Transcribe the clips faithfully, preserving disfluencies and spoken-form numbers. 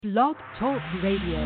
Blog Talk Radio.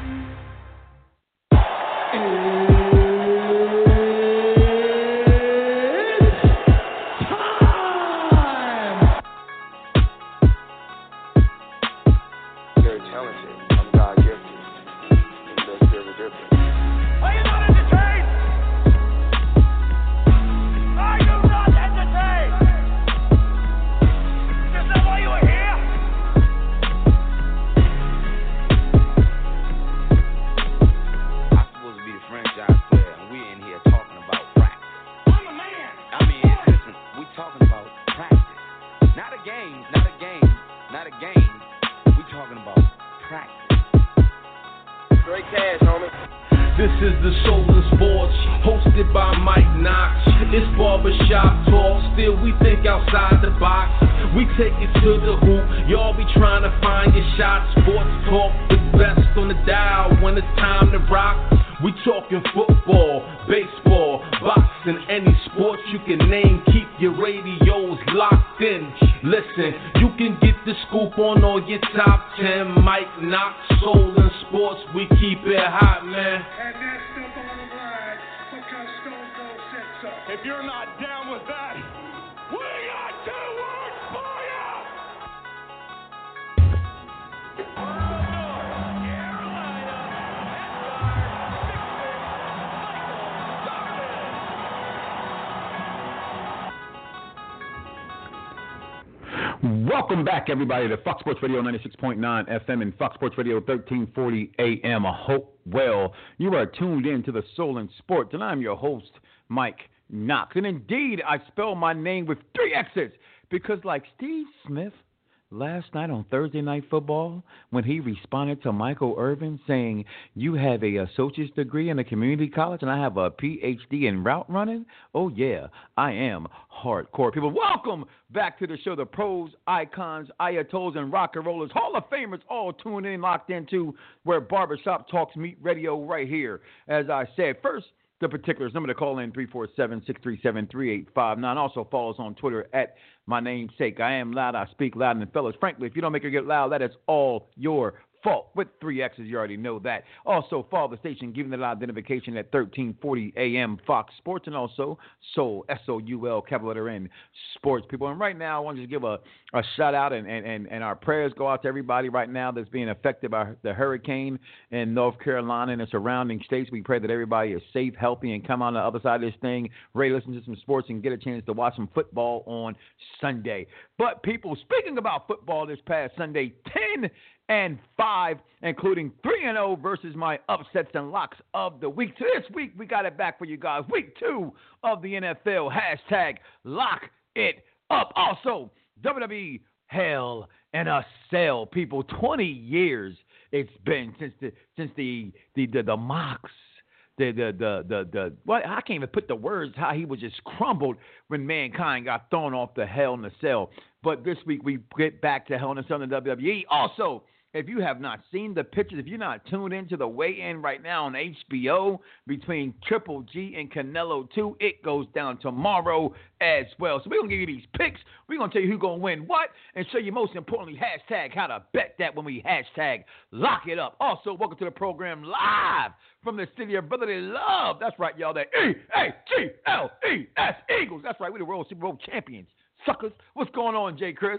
Welcome back, everybody, to Fox Sports Radio ninety-six point nine F M and Fox Sports Radio thirteen forty A M. I hope well. You are tuned in to the Soul and Sports, and I'm your host, Mike Knox. And indeed, I spell my name with three X's because, like Steve Smith last night on Thursday Night Football, when he responded to Michael Irvin saying, you have a associate's degree in a community college and I have a P H D in route running. Oh, yeah, I am hardcore. People, welcome back to the show. The pros, icons, ayatollahs, and rock and rollers, Hall of Famers all tuned in, locked into where Barbershop Talks meet radio right here. As I said, first, the particulars. Number to call in three four seven, six three seven, three eight five nine. Also follow us on Twitter at my namesake. I am loud. I speak loud. And fellas, frankly, if you don't make it get loud, that is all your fault. With three X's, you already know that. Also, follow the station, giving the identification at thirteen forty A M Fox Sports, and also Soul, S O U L, capital letter N, Sports, people. And right now, I want to just give a, a shout out, and, and, and, and our prayers go out to everybody right now that's being affected by the hurricane in North Carolina and the surrounding states. We pray that everybody is safe, healthy, and come on the other side of this thing, ready to listen to some sports and get a chance to watch some football on Sunday. But people, speaking about football this past Sunday, ten and five, including three and oh versus my upsets and locks of the week. So this week, we got it back for you guys. Week two of the N F L. Hashtag lock it up. Also, W W E Hell in a Cell, people. twenty years it's been since the since the the the, the mocks. The, the, the, the, the, well, I can't even put the words how he was just crumbled when Mankind got thrown off the Hell in the Cell. But this week we get back to Hell in the Cell in the W W E. Also, if you have not seen the pictures, if you're not tuned into the weigh-in right now on H B O between Triple G and Canelo two, it goes down tomorrow as well. So we're going to give you these picks. We're going to tell you who's going to win what and show you, most importantly, hashtag how to bet that when we hashtag lock it up. Also, welcome to the program live from the city of brotherly love. That's right, y'all. That E A G L E S, Eagles. That's right. We're the World Super Bowl champions. Suckers. What's going on, Jay Chris?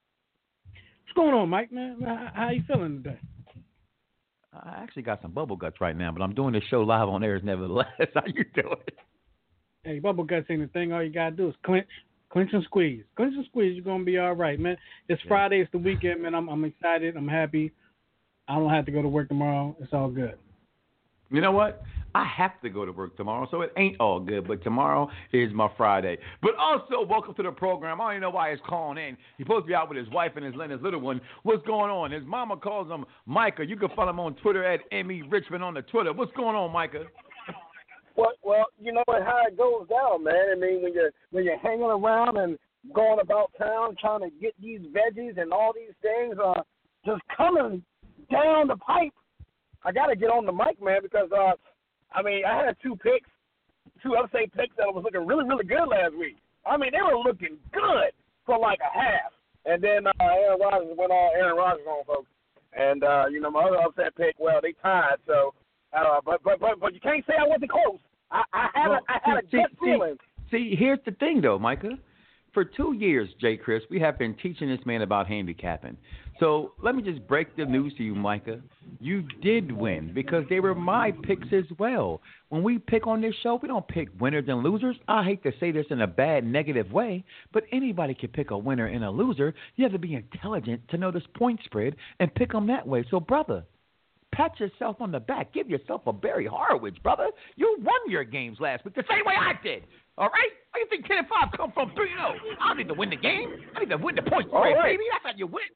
What's going on, Mike, man? How, how you feeling today? I actually got some bubble guts right now, but I'm doing this show live on air nevertheless. How you doing? Hey, bubble guts ain't a thing. All you got to do is clench, clench and squeeze. Clench and squeeze, you're going to be all right, man. It's yeah. Friday. It's the weekend, man. I'm, I'm excited. I'm happy. I don't have to go to work tomorrow. It's all good. You know what? I have to go to work tomorrow, so it ain't all good. But tomorrow is my Friday. But also, welcome to the program. I don't even know why he's calling in. He's supposed to be out with his wife and his, his little one. What's going on? His mama calls him Micah. You can follow him on Twitter at M E Richmond on the Twitter. What's going on, Micah? Well, well, you know how it goes down, man. I mean, when you're when you're hanging around and going about town trying to get these veggies and all these things, uh, just coming down the pipe. I got to get on the mic, man, because, uh, I mean, I had two picks, two upstate picks that was looking really, really good last week. I mean, they were looking good for like a half. And then uh, Aaron Rodgers went all Aaron Rodgers on, folks. And uh, you know, my other upset pick, well, they tied. So, uh, but but but but you can't say I wasn't close. I, I had well, a I had see, a gut see, feeling. See, here's the thing, though, Micah. For two years, J. Chris, we have been teaching this man about handicapping. So let me just break the news to you, Micah. You did win because they were my picks as well. When we pick on this show, we don't pick winners and losers. I hate to say this in a bad, negative way, but anybody can pick a winner and a loser. You have to be intelligent to know this point spread and pick them that way. So, brother, pat yourself on the back. Give yourself a Barry Horowitz, brother. You won your games last week the same way I did. All right? How do you think ten and five come from three and oh? I don't need to win the game. I need to win the point spread, right. baby. That's how you win.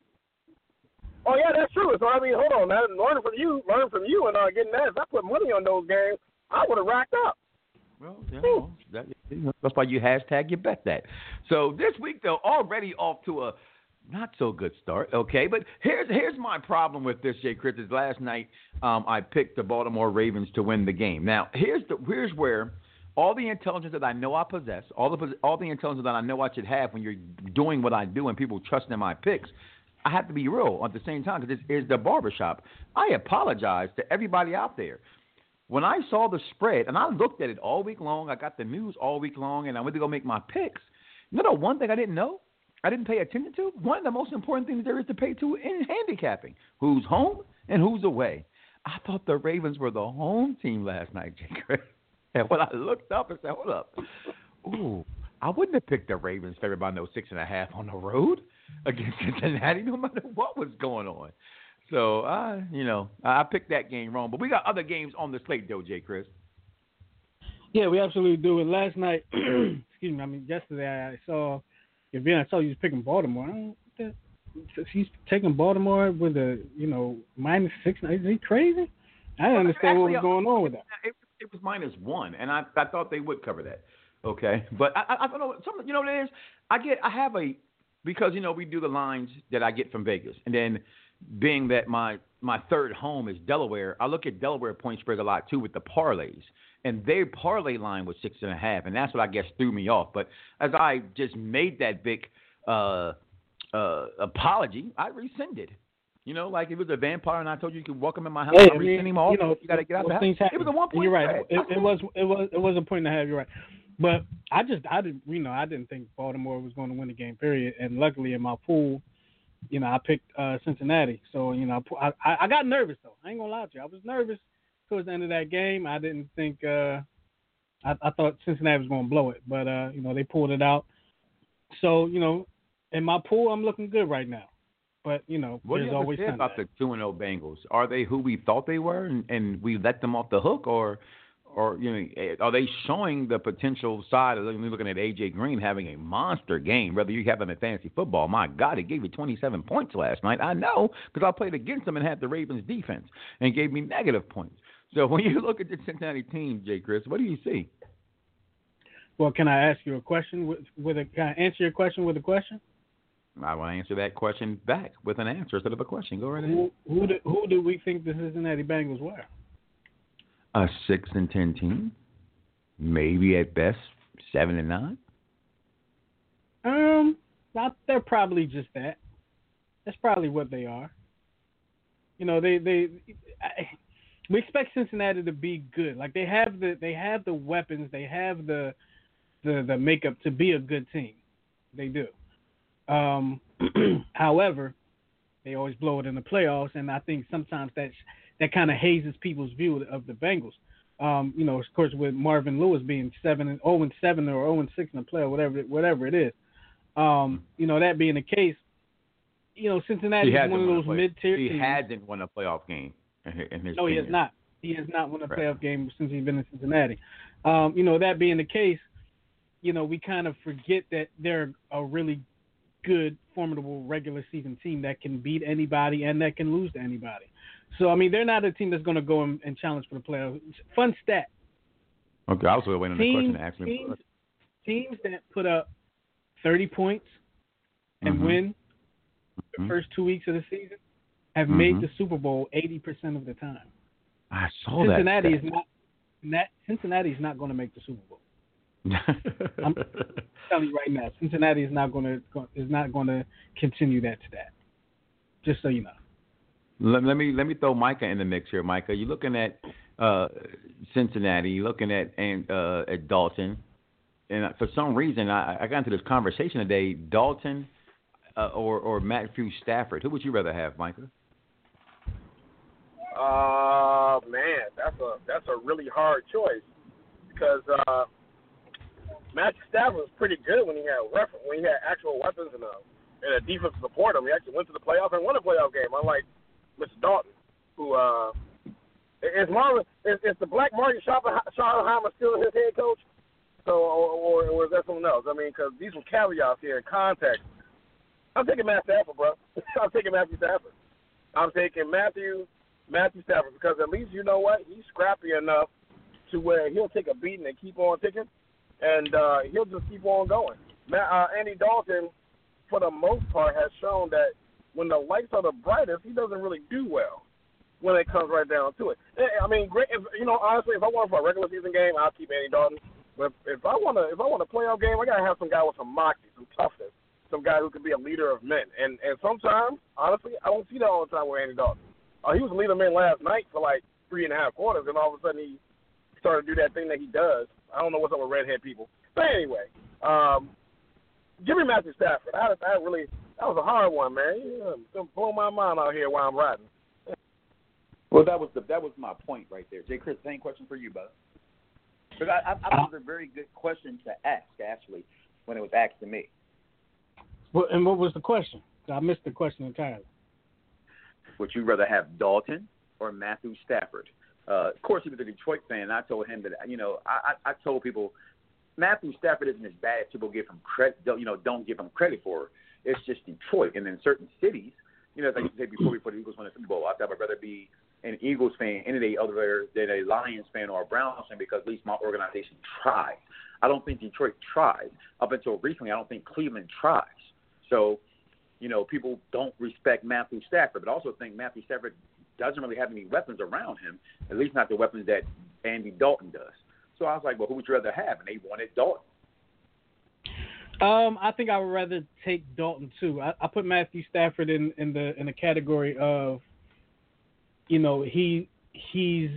Oh yeah, that's true. So I mean, hold on, man. Learning from you, learning from you, and uh, getting that. If I put money on those games, I would have racked up. Well, yeah, well that, that's why you hashtag you bet that. So this week, though, already off to a not so good start. Okay, but here's here's my problem with this, Jay Chris. Is last night um, I picked the Baltimore Ravens to win the game. Now here's the here's where. All the intelligence that I know I possess, all the all the intelligence that I know I should have when you're doing what I do and people trust in my picks, I have to be real at the same time because this is the barbershop. I apologize to everybody out there. When I saw the spread, and I looked at it all week long, I got the news all week long, and I went to go make my picks. You know, one thing I didn't know, I didn't pay attention to, one of the most important things there is to pay to in handicapping, who's home and who's away. I thought the Ravens were the home team last night, Jay Chris. And when I looked up and said, hold up, ooh, I wouldn't have picked the Ravens favored by no six and a half on the road against Cincinnati, no matter what was going on. So, I, you know, I picked that game wrong. But we got other games on the slate, though, Jay Chris. Yeah, we absolutely do. And last night, excuse me, I mean, yesterday I saw, if I saw you was picking Baltimore. I don't, that, he's taking Baltimore with a, you know, minus six. Is he crazy? I didn't understand Actually, what was going on with that. It, it was minus one, and I, I thought they would cover that. Okay, but I, I, I don't know. Some, you know what it is? I get, I have a, because you know we do the lines that I get from Vegas, and then being that my my third home is Delaware, I look at Delaware point spread a lot too with the parlays, and their parlay line was six and a half, and that's what I guess threw me off. But as I just made that big uh, uh, apology, I rescinded. You know, like it was a vampire, and I told you you could walk him in my house. Hey, I rescind him off. You know, you got to get out well, the house. Happen. It was a one point. You're right. It, it, it was. It was. It was a point and a half. You're right. But I just, I didn't, you know, I didn't think Baltimore was going to win the game. Period. And luckily, in my pool, you know, I picked uh, Cincinnati. So you know, I, I, I got nervous though. I ain't gonna lie to you. I was nervous towards the end of that game. I didn't think. Uh, I, I thought Cincinnati was going to blow it, but uh, you know, they pulled it out. So you know, in my pool, I'm looking good right now. But, you know, what there's do you always say about the two and oh Bengals? Are they who we thought they were, and, and we let them off the hook, or, or you know, are they showing the potential side of looking at A J Green having a monster game? Whether you have him in fantasy football, my God, he gave you twenty-seven points last night. I know because I played against him and had the Ravens defense and gave me negative points. So when you look at the Cincinnati team, Jay Chris, what do you see? Well, can I ask you a question with, with a? Can I answer your question with a question? I want to answer that question back with an answer instead of a question. Go right ahead. Who, who, do, who do we think the Cincinnati Bengals were? A six and ten team, maybe at best seven and nine. Um, not, they're probably just that. That's probably what they are. You know, they they I, we expect Cincinnati to be good. Like they have the they have the weapons, they have the the the makeup to be a good team. They do. Um, however, they always blow it in the playoffs, and I think sometimes that that kind of hazes people's view of the Bengals. Um, you know, of course, with Marvin Lewis being seven and zero and seven or zero and six in the playoff, whatever whatever it is. Um, you know, that being the case, you know, Cincinnati is one of those mid-tier he teams. He hasn't won a playoff game in his. No, tenure. he has not. He has not won a right. playoff game since he's been in Cincinnati. Um, you know, that being the case, you know, we kind of forget that they're a really good, formidable regular season team that can beat anybody and that can lose to anybody. So, I mean, they're not a team that's going to go and, and challenge for the playoffs. Fun stat. Okay, I was waiting on the question to ask me. Teams, teams that put up thirty points and mm-hmm. win the mm-hmm. first two weeks of the season have mm-hmm. made the Super Bowl eighty percent of the time. I saw Cincinnati that. is not, not Cincinnati is not going to make the Super Bowl. I'm telling you right now, Cincinnati is not going to is not going to continue that stat. Just so you know. Let, let me let me throw Micah in the mix here, Micah. You're looking at uh, Cincinnati. You're looking at and uh, at Dalton, and for some reason, I, I got into this conversation today. Dalton uh, or or Matthew Stafford. Who would you rather have, Micah? Uh, man, that's a that's a really hard choice because uh, Matthew Stafford was pretty good when he had weapons, when he had actual weapons and a and a defense to support him. He actually went to the playoff and won a playoff game. Unlike Mister Dalton, who uh, is Marvin is, is the Black Marty Schottenheimer still his head coach? So, or, or, or is that someone else? I mean, because these were caveats here in context. I'm taking Matt Stafford, bro. I'm taking Matthew Stafford. I'm taking Matthew Matthew Stafford because at least you know what, he's scrappy enough to where he'll take a beating and keep on ticking, and uh, he'll just keep on going. Matt, uh, Andy Dalton, for the most part, has shown that when the lights are the brightest, he doesn't really do well when it comes right down to it. I mean, great. If, you know, honestly, if I want for a regular season game, I'll keep Andy Dalton. But if I want to, if I want a playoff game, I gotta have some guy with some moxie, some toughness, some guy who can be a leader of men. And and sometimes, honestly, I don't see that all the time with Andy Dalton. Uh, he was a leader of men last night for like three and a half quarters, and all of a sudden he started to do that thing that he does. I don't know what's up with redhead people, but anyway, um, give me Matthew Stafford. I, I really, that was a hard one, man. Yeah, blow my mind out here while I'm riding. Well, that was the that was my point right there. Jay Chris, same question for you, brother. Because I, I, I thought it was a very good question to ask, actually, when it was asked to me. Well, and what was the question? I missed the question entirely. Would you rather have Dalton or Matthew Stafford? Uh, of course, he was a Detroit fan, and I told him that, you know, I, I, I told people Matthew Stafford isn't as bad as people give him credit, you know, don't give him credit for. It's just Detroit. And in certain cities, you know, as I used to say before, before the Eagles won the Super Bowl, I thought I'd rather be an Eagles fan any day other than a Lions fan or a Browns fan because at least my organization tried. I don't think Detroit tried. Up until recently, I don't think Cleveland tries. So, you know, people don't respect Matthew Stafford, but also think Matthew Stafford doesn't really have any weapons around him, at least not the weapons that Andy Dalton does. So I was like, well, who would you rather have? And they wanted Dalton. Um, I think I would rather take Dalton too. I, I put Matthew Stafford in, in the in the category of, you know, he he's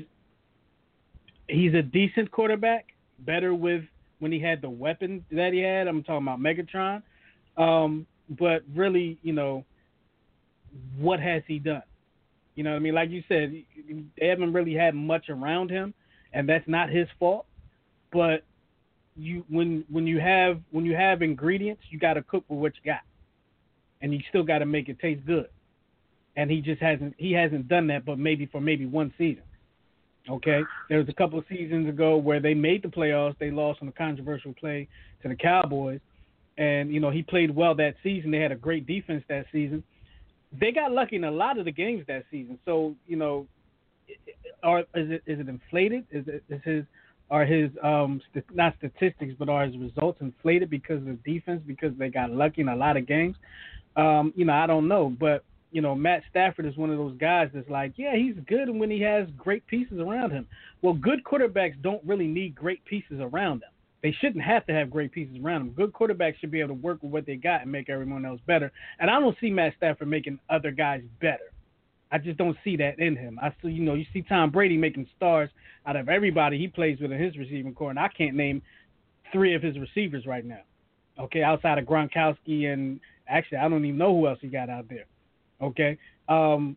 he's a decent quarterback, better with when he had the weapons that he had. I'm talking about Megatron. Um, but really, you know, what has he done? You know what I mean? Like you said, they haven't really had much around him, and that's not his fault. But you, when when you have when you have ingredients, you got to cook with what you got, and you still got to make it taste good. And he just hasn't he hasn't done that, but maybe for maybe one season. Okay, there was a couple of seasons ago where they made the playoffs. They lost on a controversial play to the Cowboys. And, you know, he played well that season. They had a great defense that season. They got lucky in a lot of the games that season. So, you know, are is it is it inflated? Is it is his are his um st- not statistics, but are his results inflated because of the defense? Because they got lucky in a lot of games? Um, you know, I don't know, but you know, Matt Stafford is one of those guys that's like, yeah, he's good when he has great pieces around him. Well, good quarterbacks don't really need great pieces around them. They shouldn't have to have great pieces around them. Good quarterbacks should be able to work with what they got and make everyone else better. And I don't see Matt Stafford making other guys better. I just don't see that in him. I see, you know, you see Tom Brady making stars out of everybody he plays with in his receiving core, and I can't name three of his receivers right now. Okay, outside of Gronkowski and actually I don't even know who else he got out there. Okay, um,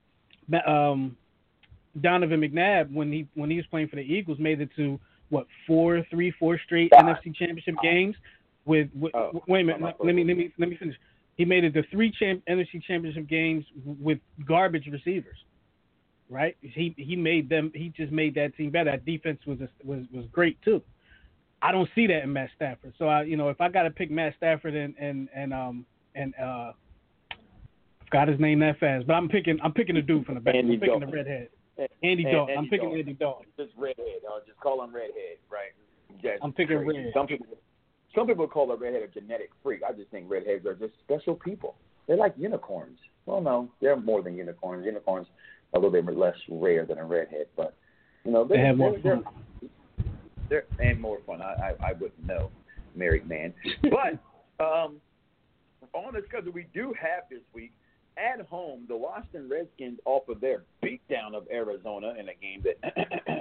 um, Donovan McNabb when he when he was playing for the Eagles made it to what four, three, four straight Five. N F C Championship games with. with oh, wait a minute, let, let me let me let me finish. He made it to three champ, N F C Championship games with garbage receivers, right? He he made them. He just made that team better. That defense was was was great too. I don't see that in Matt Stafford. So I, you know, if I got to pick Matt Stafford and and and um and uh, forgot his name that fast, but I'm picking I'm picking a dude from the back. I'm picking the redhead. Andy and, Dalton. Andy I'm picking Dalton. Andy Dalton. Just redhead. I'll just call him redhead, right? That's I'm picking crazy. red. Some people, some people call a redhead a genetic freak. I just think redheads are just special people. They're like unicorns. Well, no, they're more than unicorns. Unicorns are a little bit less rare than a redhead, but you know they have more they're, fun. They're, they're, and more fun. I, I I wouldn't know, married man. But um, on the schedule we do have this week at home, the Washington Redskins offered their beatdown of Arizona in a game that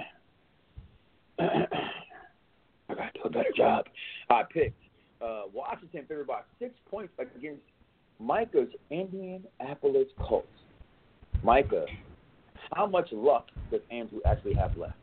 I got to do a better job. I picked uh, Washington favored by six points against Micah's Indianapolis Colts. Micah, how much luck does Andrew actually have left?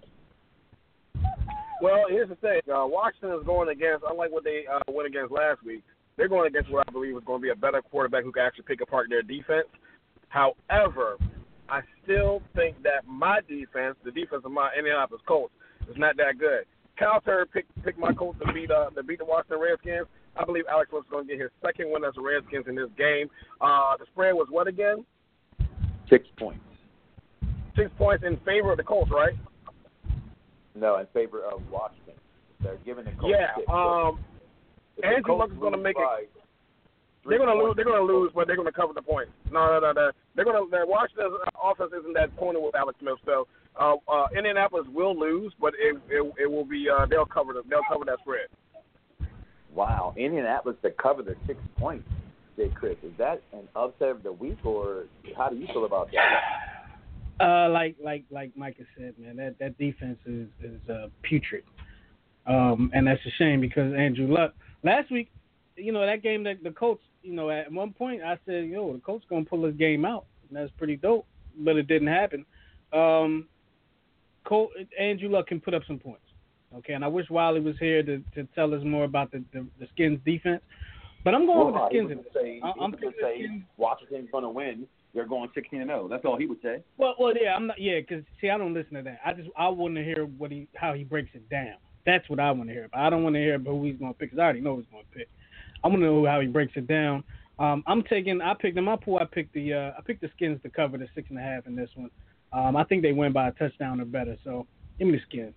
Well, here's the thing. Uh, Washington is going against, unlike what they uh, went against last week, they're going against what I believe is going to be a better quarterback who can actually pick apart their defense. However, I still think that my defense, the defense of my Indianapolis Colts, is not that good. Kyle Turner picked, picked my Colts to beat, uh, to beat the Washington Redskins. I believe Alex Smith is going to get his second win as the Redskins in this game. Uh, the spread was what again? Six points. Six points in favor of the Colts, right? No, in favor of Washington. They're giving the Colts Yeah. six. Um, Andrew Luck is going to make it. They're going to lose. They're going to lose, but they're going to cover the points. No, no, no, no. They're going to. The Washington's offense isn't that pointed with Alex Smith, so uh, uh, Indianapolis will lose, but it it, it will be. Uh, they'll cover the. They'll cover that spread. Wow, Indianapolis to cover the six points. Jay Chris, is that an upset of the week, or how do you feel about that? Uh, like like like Micah said, man, that, that defense is is uh, putrid, um, and that's a shame because Andrew Luck last week, you know, that game that the Colts, you know, at one point I said, yo, the Colts gonna pull this game out, and that's pretty dope, but it didn't happen. Um, Colt, Andrew Luck can put up some points, okay, and I wish Wiley was here to, to tell us more about the, the, the Skins defense, but I'm going well, with the Skins. He would say, I'm he would say Washington's gonna win. They're going sixteen and oh. That's all he would say. Well, well, yeah, I'm not. Yeah, because see, I don't listen to that. I just I want to hear what he how he breaks it down. That's what I want to hear. But I don't want to hear about who he's going to pick because I already know who he's going to pick. I want to know how he breaks it down. Um, I'm taking. I picked in my pool. I picked the. Uh, I picked the Skins to cover the six and a half in this one. Um, I think they win by a touchdown or better. So give me the Skins.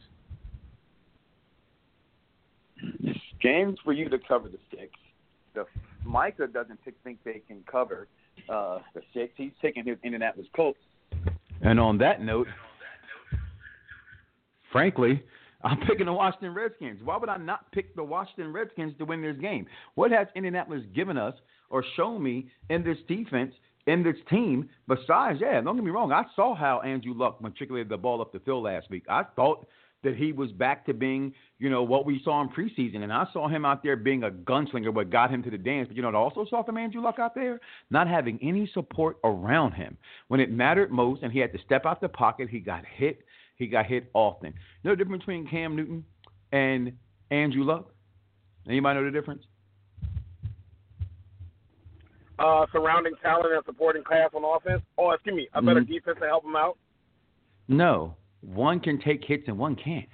Skins for you to cover the six. The Micah doesn't think they can cover. Uh, the six. He's taking his Indianapolis Colts. And on that note, frankly, I'm picking the Washington Redskins. Why would I not pick the Washington Redskins to win this game? What has Indianapolis given us or shown me in this defense, in this team, besides, yeah, don't get me wrong, I saw how Andrew Luck matriculated the ball up the field last week. I thought that he was back to being, you know, what we saw in preseason. And I saw him out there being a gunslinger, what got him to the dance. But, you know, I also saw from Andrew Luck out there not having any support around him. When it mattered most and he had to step out the pocket, he got hit. He got hit often. You know the difference between Cam Newton and Andrew Luck? Anybody know the difference? Uh, surrounding talent and supporting class on offense. Oh, excuse me, a better Mm-hmm. defense to help him out. No. One can take hits and one can't.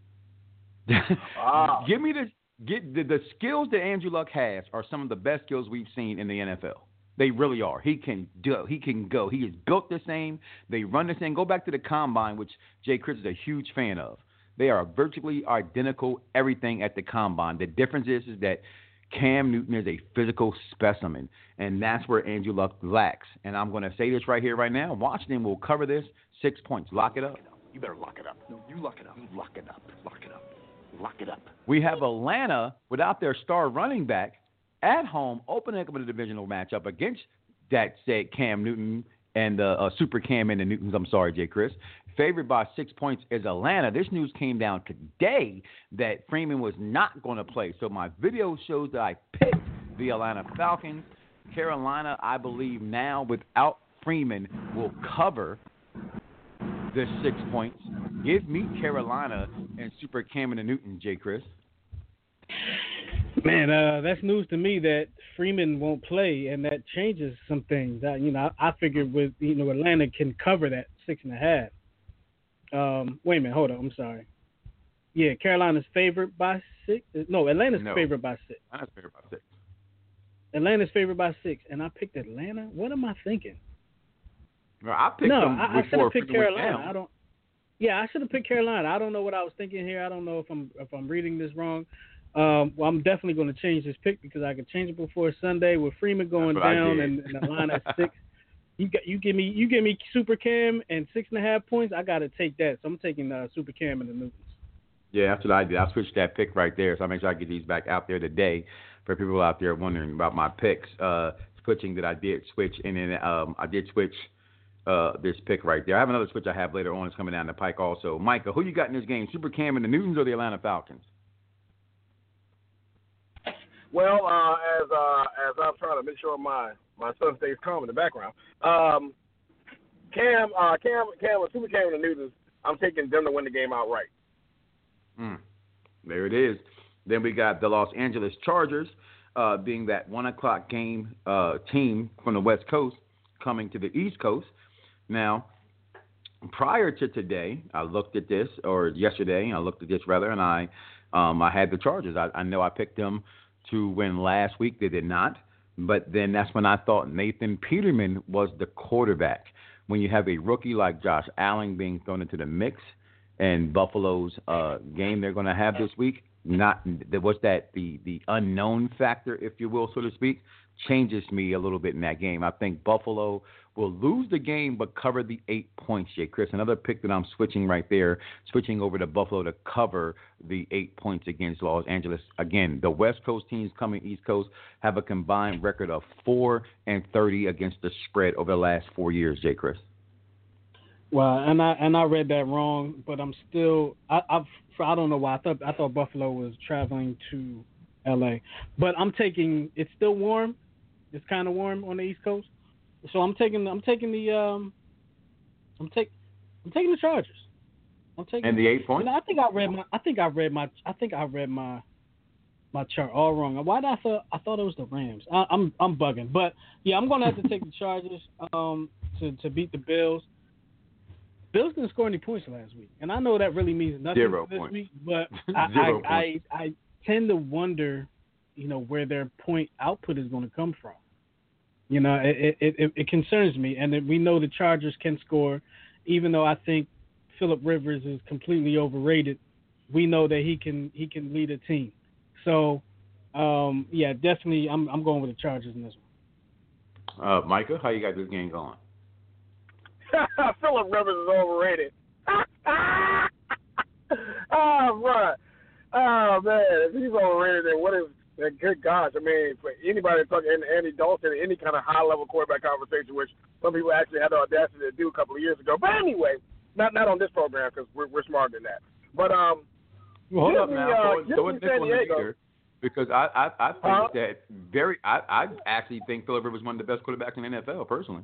Wow. Give me the get the, the skills that Andrew Luck has are some of the best skills we've seen in the N F L. They really are. He can do. He can go. He is built the same. They run the same. Go back to the combine, which Jay Chris is a huge fan of. They are virtually identical. Everything at the combine. The difference is, is that Cam Newton is a physical specimen, and that's where Andrew Luck lacks. And I'm going to say this right here, right now. Washington will cover this six points. Lock it up. You better lock it up. No, you lock it up. You lock it up. Lock it up. Lock it up. We have Atlanta without their star running back at home, opening up a divisional matchup against that said Cam Newton and the uh, Super Cam and the Newtons. I'm sorry, Jay Chris. Favored by six points is Atlanta. This news came down today that Freeman was not going to play. So my video shows that I picked the Atlanta Falcons. Carolina, I believe now without Freeman, will cover the six points. Give me Carolina and Super Cam and the Newton, Jay Chris. Man, uh, that's news to me that Freeman won't play, and that changes some things. I, you know, I, I figured with you know Atlanta can cover that six and a half. Um, wait a minute, hold on, I'm sorry. Yeah, Carolina's favored by six. No, Atlanta's No. favored by six. Atlanta's favored by six. Atlanta's favored by six, and I picked Atlanta. What am I thinking? Well, I picked no, them I, I should before have picked Freeman went Carolina. down. I don't. Yeah, I should have picked Carolina. I don't know what I was thinking here. I don't know if I'm if I'm reading this wrong. Um, well, I'm definitely going to change this pick because I could change it before Sunday with Freeman going That's what I down did. and, and Atlanta at six. You got you give me you give me Super Cam and six and a half points. I got to take that. So I'm taking uh, Super Cam and the Newtons. Yeah, that's what I did. I switched that pick right there, so I make sure I get these back out there today for people out there wondering about my picks. Uh, switching that I did switch, and then um, I did switch uh, this pick right there. I have another switch I have later on. It's coming down the pike also. Micah, who you got in this game? Super Cam and the Newtons or the Atlanta Falcons? Well, uh, as uh, as I'm trying to make sure my, my son stays calm in the background, um, Cam, uh, Cam, Cam, Super Cam and the Newtons, I'm taking them to win the game outright. Mm, there it is. Then we got the Los Angeles Chargers, uh, being that one o'clock game uh, team from the West Coast coming to the East Coast. Now, prior to today, I looked at this, or yesterday, I looked at this rather, and I, um, I had the Chargers. I, I know I picked them to win last week. They did not. But then that's when I thought Nathan Peterman was the quarterback. When you have a rookie like Josh Allen being thrown into the mix and Buffalo's uh, game they're going to have this week, not there was that the, the unknown factor, if you will, so to speak, changes me a little bit in that game. I think Buffalo will lose the game but cover the eight points, Jay Chris. Another pick that I'm switching right there, switching over to Buffalo to cover the eight points against Los Angeles. Again, the West Coast teams coming East Coast have a combined record of four and thirty against the spread over the last four years, Jay Chris. Well, and I and I read that wrong, but I'm still I I've, I don't know why I thought I thought Buffalo was traveling to L A, but I'm taking it's still warm. It's kind of warm on the East Coast. So I'm taking I'm taking the um I'm take I'm taking the Chargers. I'm taking and the eight points. I think I read my I think I read my I think I read my my chart all wrong. Why did I thought I thought it was the Rams? I, I'm I'm bugging, but yeah, I'm gonna have to take the Chargers um to, to beat the Bills. Bills didn't score any points last week, and I know that really means nothing Zero this points. week. But I, I, I I tend to wonder, you know, where their point output is going to come from. You know, it, it, it, it concerns me. And we know the Chargers can score, even though I think Phillip Rivers is completely overrated. We know that he can he can lead a team. So, um, yeah, definitely I'm I'm going with the Chargers in this one. Uh, Micah, how you got this game going? Phillip Rivers is overrated. Oh, right. Oh, man. If he's overrated, then what is good gosh, I mean, for anybody talking Andy Dalton, any kind of high-level quarterback conversation, which some people actually had the audacity to do a couple of years ago. But anyway, not not on this program because we're we're smarter than that. But um, well, hold up me, now, uh, throw it San Diego. Because I I, I think uh, that very I, I actually think Phillip Rivers is one of the best quarterbacks in the N F L personally.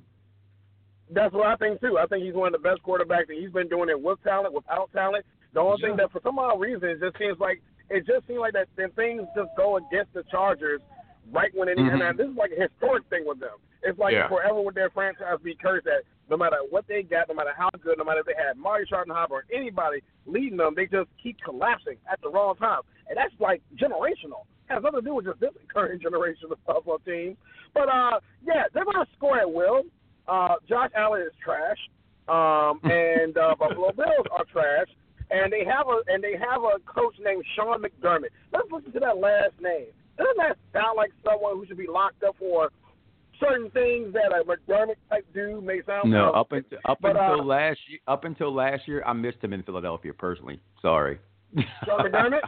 That's what I think too. I think he's one of the best quarterbacks, and he's been doing it with talent, without talent. The only yeah. thing that for some odd reason it just seems like it just seems like that then things just go against the Chargers right when it mm-hmm. and this is like a historic thing with them. It's like yeah. forever with their franchise be cursed that no matter what they got, no matter how good, no matter if they had Mari Schottenheimer or anybody leading them, they just keep collapsing at the wrong time. And that's like generational. It has nothing to do with just this current generation of football team. But uh yeah, they're gonna score at will. Uh, Josh Allen is trash, um, and uh, Buffalo Bills are trash, and they have a and they have a coach named Sean McDermott. Let's listen to that last name. Doesn't that sound like someone who should be locked up for certain things that a McDermott type dude may sound? No, like? up until up but, until uh, last year, up until last year, I missed him in Philadelphia personally. Sorry. Sean McDermott.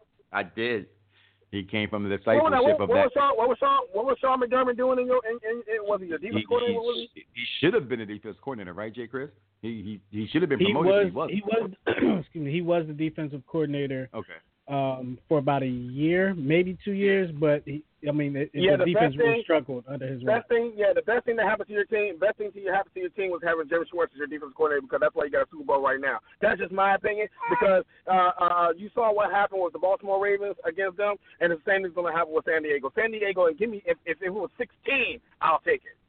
I did. He came from the discipleship what, what, of what that. Was Sean, what was Sean? What was Sean McDermott doing in your? In, in, in, was he a defense he, coordinator? He, what was he? he should have been a defense coordinator, right, Jay Chris? He he he should have been he promoted. Was, he was. He was. excuse me. He was the defensive coordinator. Okay. Um, for about a year, maybe two years, but he, I mean, it, yeah, the, the defense really thing, struggled under his best watch. thing, yeah, the best thing that happened to your team, best thing to happen to your team was having Jerry Schwartz as your defensive coordinator because that's why you got a Super Bowl right now. That's just my opinion because uh, uh, you saw what happened with the Baltimore Ravens against them, and the same is going to happen with San Diego. San Diego, and give me if, if it was sixteen, I'll take it.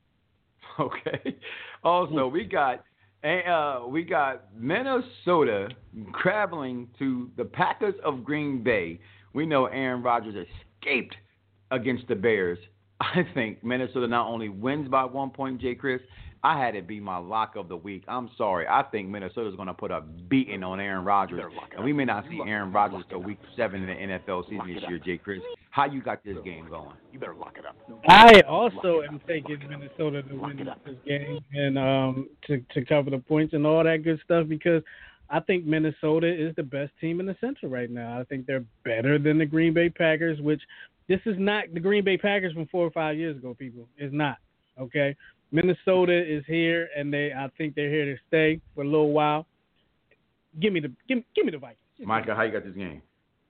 Okay. Also, we got. Uh, we got Minnesota traveling to the Packers of Green Bay. We know Aaron Rodgers escaped against the Bears. I think Minnesota not only wins by one point, Jay Chris, I had it be my lock of the week. I'm sorry. I think Minnesota's going to put a beating on Aaron Rodgers. And we may not see Aaron Rodgers until week seven in the N F L season this year, Jay Chris. How you got this game going? You better lock it up. I also am taking Minnesota to win this game and um, to, to cover the points and all that good stuff because I think Minnesota is the best team in the Central right now. I think they're better than the Green Bay Packers, which This is not the Green Bay Packers from four or five years ago, people. It's not. Okay? Minnesota is here, and they I think they're here to stay for a little while. Give me the give, give me the Vikings. Micah, how you got this game?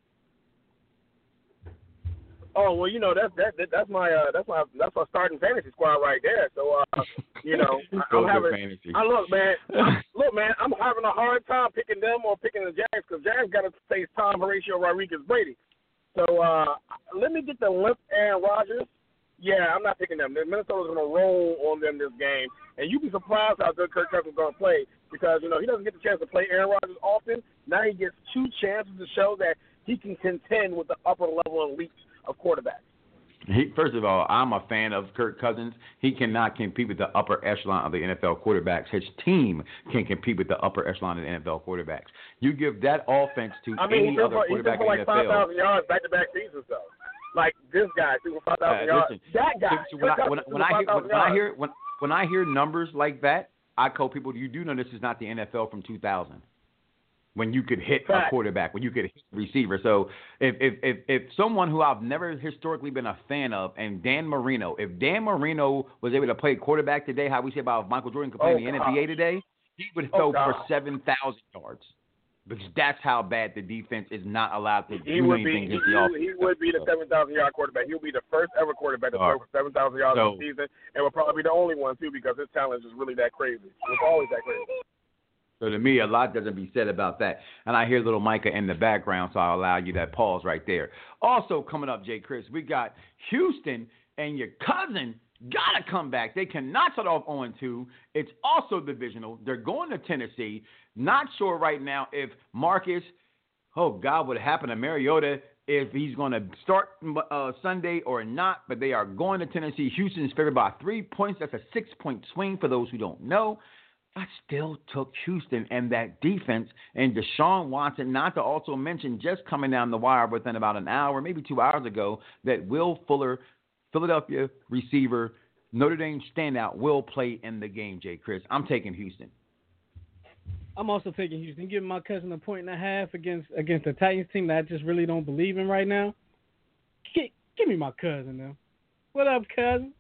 Oh well, you know that's that, that that's my uh, that's my that's my starting fantasy squad right there. So uh, you know, I, I'm having. Fantasy. I look, man. I'm, look, man. I'm having a hard time picking them or picking the Jags because Jags got to face Tom Horatio Rodriguez Brady. So uh, let me get the limp Aaron Rodgers. Yeah, I'm not picking them. Minnesota's going to roll on them this game. And you'd be surprised how good Kirk Cousins is going to play because, you know, he doesn't get the chance to play Aaron Rodgers often. Now he gets two chances to show that he can contend with the upper level elites of quarterbacks. He, first of all, I'm a fan of Kirk Cousins. He cannot compete with the upper echelon of the N F L quarterbacks. His team can compete with the upper echelon of the N F L quarterbacks. You give that offense to I mean, any other for, quarterback for like in the N F L. five thousand yards back-to-back seasons, though. Like this guy, threw for five thousand uh, yards. listen, That guy. So, so when, I, when, when, I hear, when, when I hear when when I hear numbers like that, I tell people, you do know this is not the N F L from two thousand. When you could hit Fact. a quarterback, when you could hit a receiver. So if, if if if someone who I've never historically been a fan of, and Dan Marino, if Dan Marino was able to play quarterback today, how we say about Michael Jordan could play Oh, in the N B A today, he would Oh, throw God. for seven thousand yards. Because that's how bad the defense is not allowed to He do would anything be. against He, the offense. he would be the seven thousand yard quarterback. He would be the first ever quarterback to All throw for seven thousand yards So- in the season, and would probably be the only one too because his talent is just really that crazy. It's always that crazy. So to me, a lot doesn't be said about that. And I hear little Micah in the background, so I'll allow you that pause right there. Also coming up, Jay Chris, we got Houston and your cousin got to come back. They cannot start off oh and two. It's also divisional. They're going to Tennessee. Not sure right now if Marcus, oh, God, what happened to Mariota, if he's going to start uh, Sunday or not, but they are going to Tennessee. Houston's favored by three points. That's a six-point swing for those who don't know. I still took Houston and that defense and Deshaun Watson, not to also mention just coming down the wire within about an hour, maybe two hours ago, that Will Fuller, Philadelphia receiver, Notre Dame standout, will play in the game, Jay Chris. I'm taking Houston. I'm also taking Houston, giving my cousin a point and a half against against the Titans team that I just really don't believe in right now. Give, give me my cousin now. What up, cousin?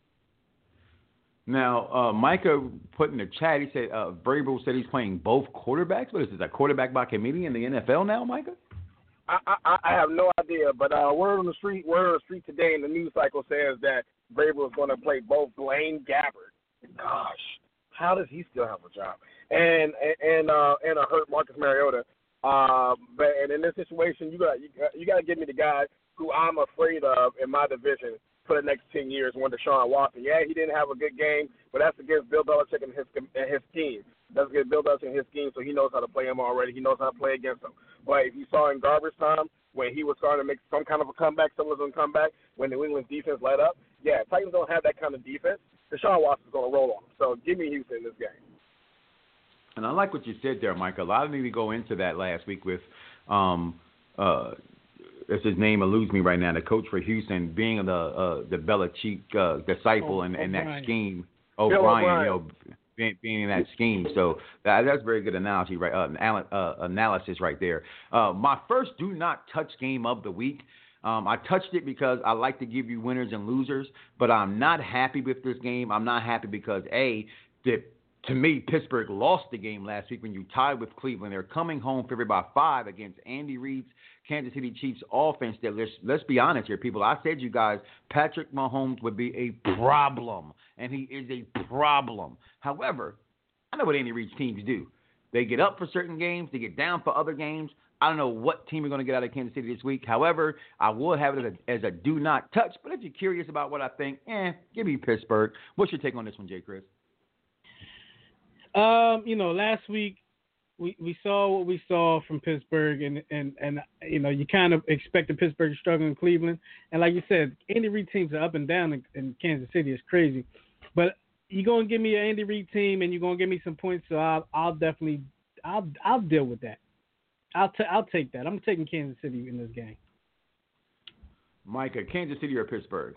Now, uh, Micah put in the chat, he said uh, Vrabel said he's playing both quarterbacks. What is this, a quarterback by committee in the N F L now, Micah? I, I, I have no idea, but uh, word on the street, word on the street today in the news cycle says that Vrabel is going to play both Blaine Gabbert. Gosh, how does he still have a job? And and uh, and a hurt Marcus Mariota. Uh, but and in this situation, you got you got, you got to give me the guy who I'm afraid of in my division for the next ten years. One Deshaun Watson. Yeah, he didn't have a good game, but that's against Bill Belichick and his and his scheme. That's against Bill Belichick and his scheme, so he knows how to play him already. He knows how to play against him. But if you saw in garbage time when he was starting to make some kind of a comeback, someone was going to come back when New England's defense let up. Yeah, Titans don't have that kind of defense. Deshaun Watson's going to roll on them. So give me Houston in this game. And I like what you said there, Mike. A lot of me go into that last week with, um, uh, as his name eludes me right now, the coach for Houston being the uh, the Belichick uh, disciple Oh, in, in that O'Brien. scheme. Bill O'Brien, O'Brien. you know, being, being in that scheme. So that, that's a very good analogy, right? Uh, an- uh, analysis right there. Uh, my first do not touch game of the week. Um, I touched it because I like to give you winners and losers, but I'm not happy with this game. I'm not happy because, A, the To me, Pittsburgh lost the game last week when you tied with Cleveland. They're coming home favored by five against Andy Reid's Kansas City Chiefs offense. That let's, let's be honest here, people. I said you guys, Patrick Mahomes would be a problem, and he is a problem. However, I know what Andy Reid's teams do. They get up for certain games. They get down for other games. I don't know what team you're going to get out of Kansas City this week. However, I will have it as a, as a do not touch. But if you're curious about what I think, eh, give me Pittsburgh. What's your take on this one, Jay Chris? Um, you know, last week we, we saw what we saw from Pittsburgh, and, and, and you know, you kind of expected Pittsburgh to struggle in Cleveland. And like you said, Andy Reid teams are up and down in, in Kansas City. It's crazy. But you're going to give me an Andy Reid team, and you're going to give me some points, so I'll, I'll definitely I'll I'll deal with that. I'll, t- I'll take that. I'm taking Kansas City in this game. Micah, Kansas City or Pittsburgh?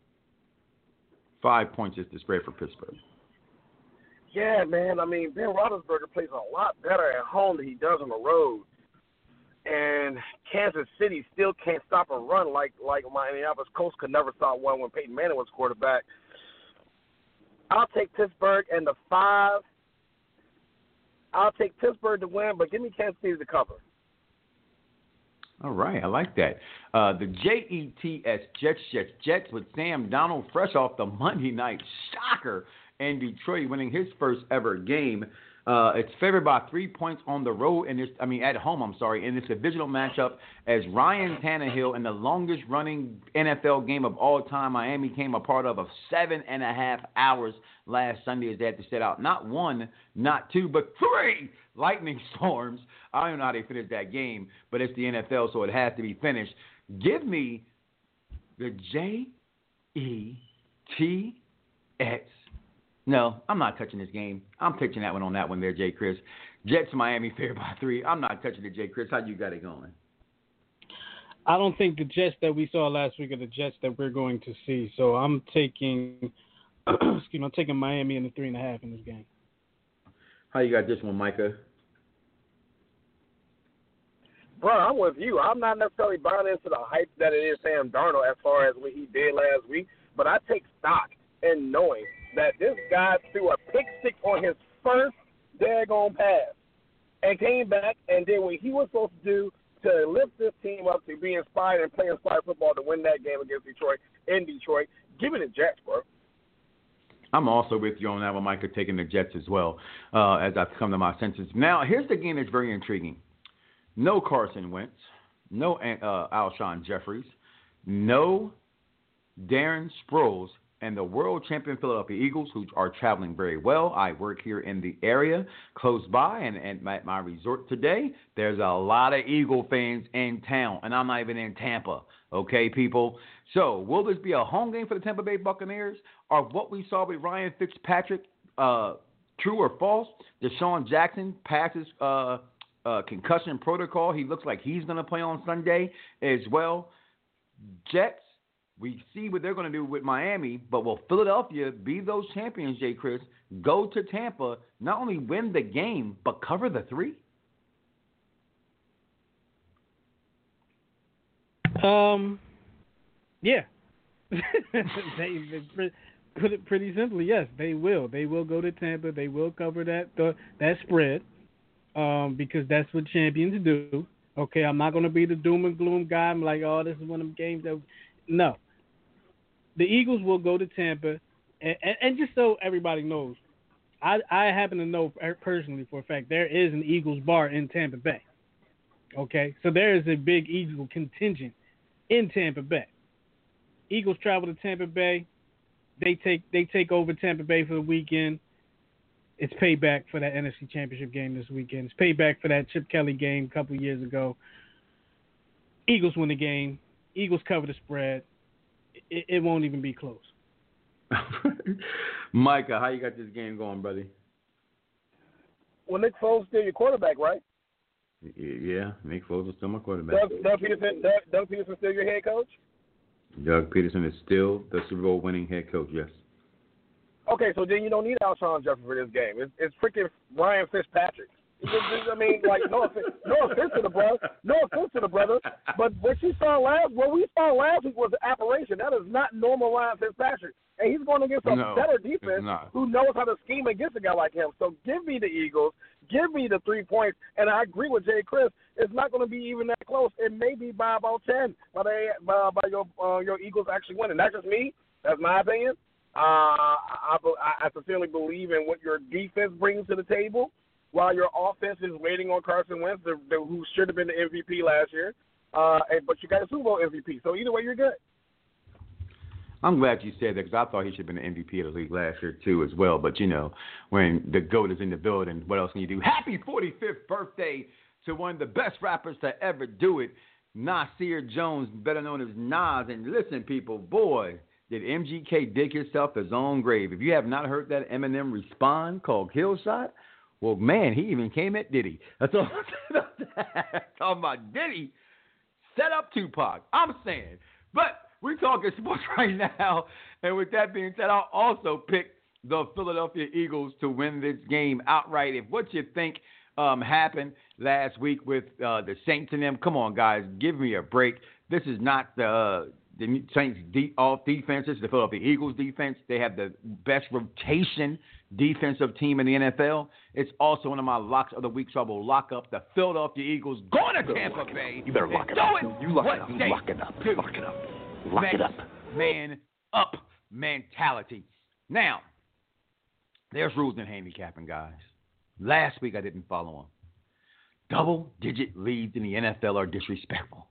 Five points is the spread for Pittsburgh. Yeah, man. I mean, Ben Roethlisberger plays a lot better at home than he does on the road. And Kansas City still can't stop a run like like my Indianapolis Colts could never stop one when Peyton Manning was quarterback. I'll take Pittsburgh and the five. I'll take Pittsburgh to win, but give me Kansas City to cover. All right, I like that. Uh, the J E T S, Jets, Jets, Jets with Sam Darnold fresh off the Monday night shocker in Detroit, winning his first ever game. Uh, it's favored by three points on the road, and this, I mean at home, I'm sorry, in this divisional matchup as Ryan Tannehill in the longest running N F L game of all time, Miami came a part of of seven and a half hours last Sunday as they had to set out not one, not two, but three lightning storms. I don't know how they finished that game, but it's the N F L, so it has to be finished. Give me the J E T S. No, I'm not touching this game. I'm pitching that one on that one there, Jay Chris. Jets Miami favored by three. I'm not touching it, Jay Chris. How you got it going? I don't think the Jets that we saw last week are the Jets that we're going to see. So I'm taking, excuse me, I'm taking Miami in the three and a half in this game. How you got this one, Micah? Bro, I'm with you. I'm not necessarily buying into the hype that it is Sam Darnold as far as what he did last week, but I take stock in knowing that this guy threw a pick six on his first daggone pass and came back and did what he was supposed to do to lift this team up to be inspired and play inspired football to win that game against Detroit in Detroit. Give it the Jets, bro. I'm also with you on that one, Micah, taking the Jets as well uh, as I've come to my senses. Now, here's the game that's very intriguing. No Carson Wentz, no uh, Alshon Jeffries, no Darren Sproles, and the world champion Philadelphia Eagles, who are traveling very well. I work here in the area close by, and, and at my resort today, there's a lot of Eagle fans in town, and I'm not even in Tampa, okay, people? So will this be a home game for the Tampa Bay Buccaneers, or what we saw with Ryan Fitzpatrick, uh, true or false? Deshaun Jackson passes uh, uh, concussion protocol. He looks like he's going to play on Sunday as well. Jets, we see what they're going to do with Miami, but will Philadelphia be those champions, Jay Chris, go to Tampa, not only win the game, but cover the three? Um, yeah. they, they put it pretty simply, yes, they will. They will go to Tampa. They will cover that the, that spread um, because that's what champions do. Okay, I'm not going to be the doom and gloom guy. I'm like, oh, this is one of them games that – no. The Eagles will go to Tampa, and, and, and just so everybody knows, I, I happen to know personally for a fact there is an Eagles bar in Tampa Bay. Okay, so there is a big Eagle contingent in Tampa Bay. Eagles travel to Tampa Bay. They take they take over Tampa Bay for the weekend. It's payback for that N F C Championship game this weekend. It's payback for that Chip Kelly game a couple of years ago. Eagles win the game. Eagles cover the spread. It, it won't even be close. Micah, how you got this game going, buddy? Well, Nick Foles still your quarterback, right? Yeah, Nick Foles is still my quarterback. Doug, Doug Peterson, Doug, Doug Peterson still your head coach? Doug Peterson is still the Super Bowl winning head coach, yes. Okay, so then you don't need Alshon Jeffrey for this game. It's, it's freaking Ryan Fitzpatrick. I mean, like, no offense, no offense to the brother, no offense to the brother, but what you saw last, what we saw last week was an aberration. That is not normal Ryan Fitzpatrick, and he's going against a no, better defense who knows how to scheme against a guy like him. So give me the Eagles, give me the three points, and I agree with Jay Chris. It's not going to be even that close. It may be by about ten, by they, by, by your uh, your Eagles actually winning. That's just me. That's my opinion. Uh, I, I, I sincerely believe in what your defense brings to the table, while your offense is waiting on Carson Wentz, the, the, who should have been the M V P last year. Uh, and, but you got a Super Bowl M V P. So either way, you're good. I'm glad you said that because I thought he should have been the M V P of the league last year too as well. But, you know, when the GOAT is in the building, what else can you do? Happy forty-fifth birthday to one of the best rappers to ever do it, Nasir Jones, better known as Nas. And listen, people, boy, did M G K dig himself his own grave. If you have not heard that Eminem respond called Kill Shot, well, man, he even came at Diddy. That's all I'm saying about that. Talking about Diddy set up Tupac. I'm saying. But we're talking sports right now. And with that being said, I'll also pick the Philadelphia Eagles to win this game outright. If what you think um, happened last week with uh, the Saints and them. Come on, guys, give me a break. This is not the uh, the Saints de- off defense. This is the Philadelphia Eagles defense. They have the best rotation defensive team in the N F L. It's also one of my locks of the week, so I will lock up the Philadelphia Eagles going to Tampa Bay. You better lock it up. No, you lock it up. You lock it up. Lock it up. Lock it up. Man up mentality. Now, there's rules in handicapping, guys. Last week I didn't follow them. Double-digit leads in the N F L are disrespectful.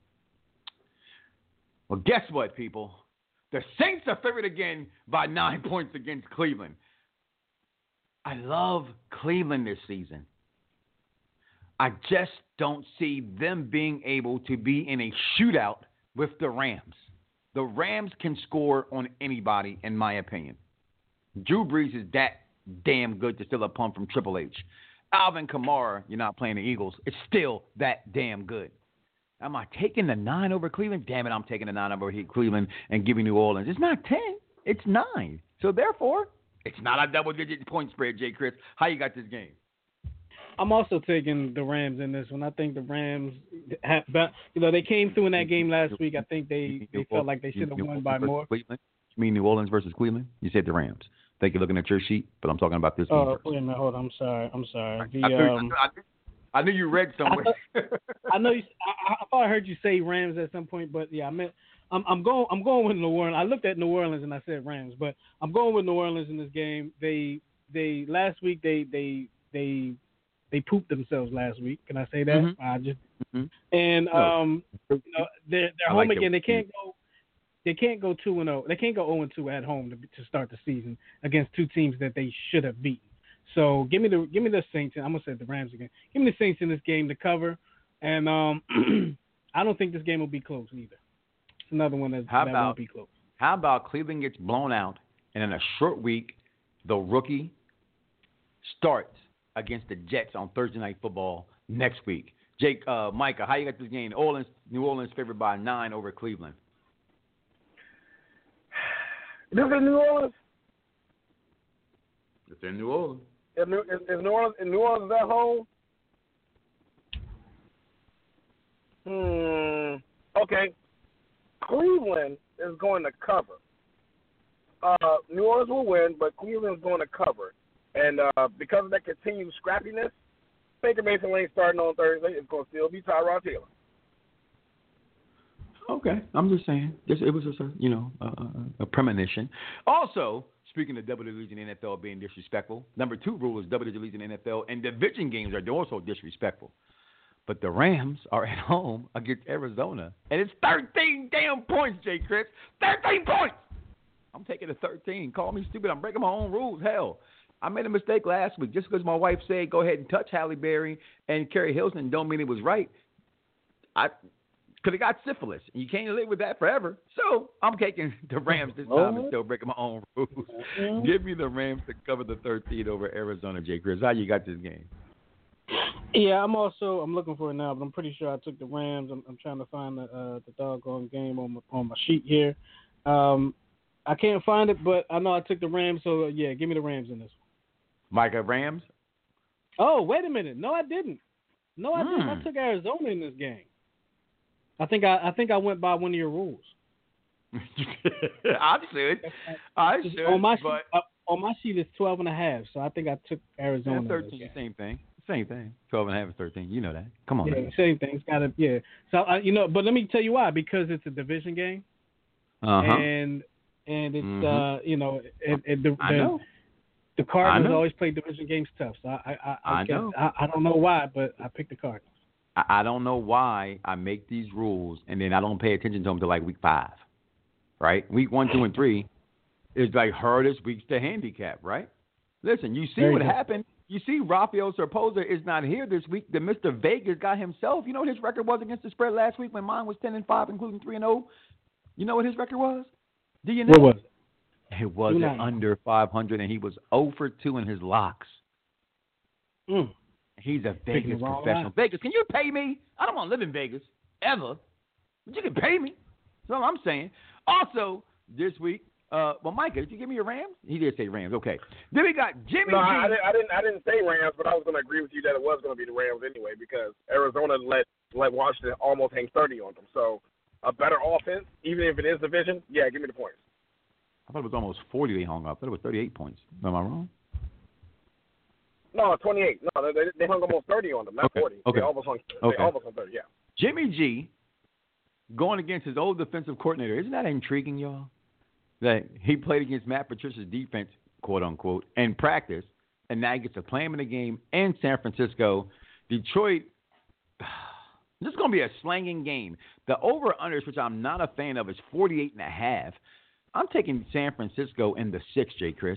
Well, guess what, people? The Saints are favored again by nine points against Cleveland. I love Cleveland this season. I just don't see them being able to be in a shootout with the Rams. The Rams can score on anybody, in my opinion. Drew Brees is that damn good to steal a punt from Triple H. Alvin Kamara, you're not playing the Eagles, it's still that damn good. Am I taking the nine over Cleveland? Damn it, I'm taking the nine over Cleveland and giving New Orleans. It's not ten, it's nine. So therefore, it's not a double-digit point spread, Jay Chris. How you got this game? I'm also taking the Rams in this one. I think the Rams, have, you know, they came through in that game last week. I think they, they felt like they should have won by more. Cleveland? You mean New Orleans versus Cleveland? You said the Rams. I think you're looking at your sheet, but I'm talking about this game. Oh, wait a minute. Hold on. I'm sorry. I'm sorry. The, I, knew, um, I, knew, I knew you read somewhere. I, I know. You, I, I thought I heard you say Rams at some point, but yeah, I meant I'm, I'm going. I'm going with New Orleans. I looked at New Orleans and I said Rams, but I'm going with New Orleans in this game. They they last week they they they they pooped themselves last week. Can I say that? Mm-hmm. I just mm-hmm. and um you know they're they're I home like again. it. They can't go. They can't go two and zero. They can't go zero and two at home to to start the season against two teams that they should have beaten. So give me the give me the Saints. I'm gonna say the Rams again. Give me the Saints in this game to cover, and um, I don't think this game will be close either. It's another one that, how that about, won't be close. How about Cleveland gets blown out, and in a short week, the rookie starts against the Jets on Thursday Night Football next week. Jake, uh, Micah, how you got this game? New Orleans, New Orleans favored by nine over Cleveland. This is New Orleans. It's in New Orleans. Is New, is, is New Orleans, is New Orleans at home? Hmm. Okay. Cleveland is going to cover. Uh, New Orleans will win, but Cleveland is going to cover. And uh, because of that continued scrappiness, Baker Mayfield ain't starting on Thursday. It's going to still be Tyrod Taylor. Okay, I'm just saying. Just, it was just a, you know, a, a, a premonition. Also, speaking of double digit leads in the N F L being disrespectful, number two rule is double digit leads in the N F L and division games are also disrespectful. But the Rams are at home against Arizona, and it's thirteen damn points, Jay Chris. thirteen points! I'm taking the thirteen. Call me stupid. I'm breaking my own rules. Hell, I made a mistake last week. Just because my wife said go ahead and touch Halle Berry and Kerry Hilson don't mean it was right. I... Because it got syphilis. You can't live with that forever. So I'm taking the Rams this time and still breaking my own rules. Mm-hmm. Give me the Rams to cover the thirteen over Arizona, Jay Chris. How you got this game? Yeah, I'm also I'm looking for it now, but I'm pretty sure I took the Rams. I'm, I'm trying to find the uh, the doggone game on my, on my sheet here. Um, I can't find it, but I know I took the Rams. So uh, yeah, give me the Rams in this one. Micah, Rams? Oh, wait a minute. No, I didn't. No, I mm. didn't. I took Arizona in this game. I think I, I think I went by one of your rules. I should. I should. On my, but... sheet, uh, on my sheet, it's twelve and a half, so I think I took Arizona. Yeah, thirteen, same thing. Same thing. twelve and a half is thirteen. You know that. Come on. Yeah, man. Same thing. It's got to, yeah. So, uh, you know, but let me tell you why. Because it's a division game. Uh-huh. And, and it's, mm-hmm. uh, you know, it, it, the, I know. the Cardinals always play division games tough. So I, I, I, I, I know. I, I don't know why, but I picked the Cardinals. I don't know why I make these rules and then I don't pay attention to them until like week five, right? Week one, two, and three is like hardest weeks to handicap, right? Listen, you see Very what good. happened. You see Rafael Sarposa is not here this week. The Mister Vegas got himself. You know what his record was against the spread last week when mine was ten and five, including three and zero. You know what his record was? Do you know? What was it? It wasn't under five hundred, and he was zero for two in his locks. Mm. He's a Vegas professional. Line. Vegas, can you pay me? I don't want to live in Vegas, ever. But you can pay me. That's all I'm saying. Also, this week, Uh, well, Micah, did you give me your Rams? He did say Rams. Okay. Then we got Jimmy No, G. I, I, didn't, I didn't. I didn't say Rams, but I was going to agree with you that it was going to be the Rams anyway because Arizona let let Washington almost hang thirty on them. So a better offense, even if it is division, yeah, give me the points. I thought it was almost forty they hung up. I thought it was thirty-eight points. Am I wrong? No, twenty-eight. No, they, they hung almost thirty on them, not okay. forty. Okay. They almost hung. Okay. They almost hung thirty. Yeah. Jimmy G. going against his old defensive coordinator. Isn't that intriguing, y'all? That he played against Matt Patricia's defense, quote unquote, in practice, and now he gets to play him in the game in San Francisco. Detroit, this is going to be a slanging game. The over-unders, which I'm not a fan of, is forty-eight and a half. I'm taking San Francisco in the six, J. Chris.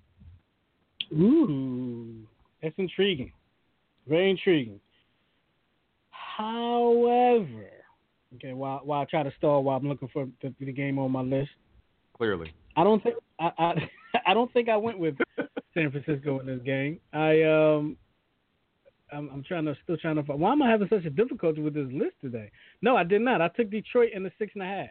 Ooh, that's intriguing. Very intriguing. However, okay, while while I try to stall while I'm looking for the, the game on my list, Clearly, I don't think I, I I don't think I went with San Francisco in this game. I um I'm, I'm trying to still trying to find. Why am I having such a difficulty with this list today? No, I did not. I took Detroit in the six and a half.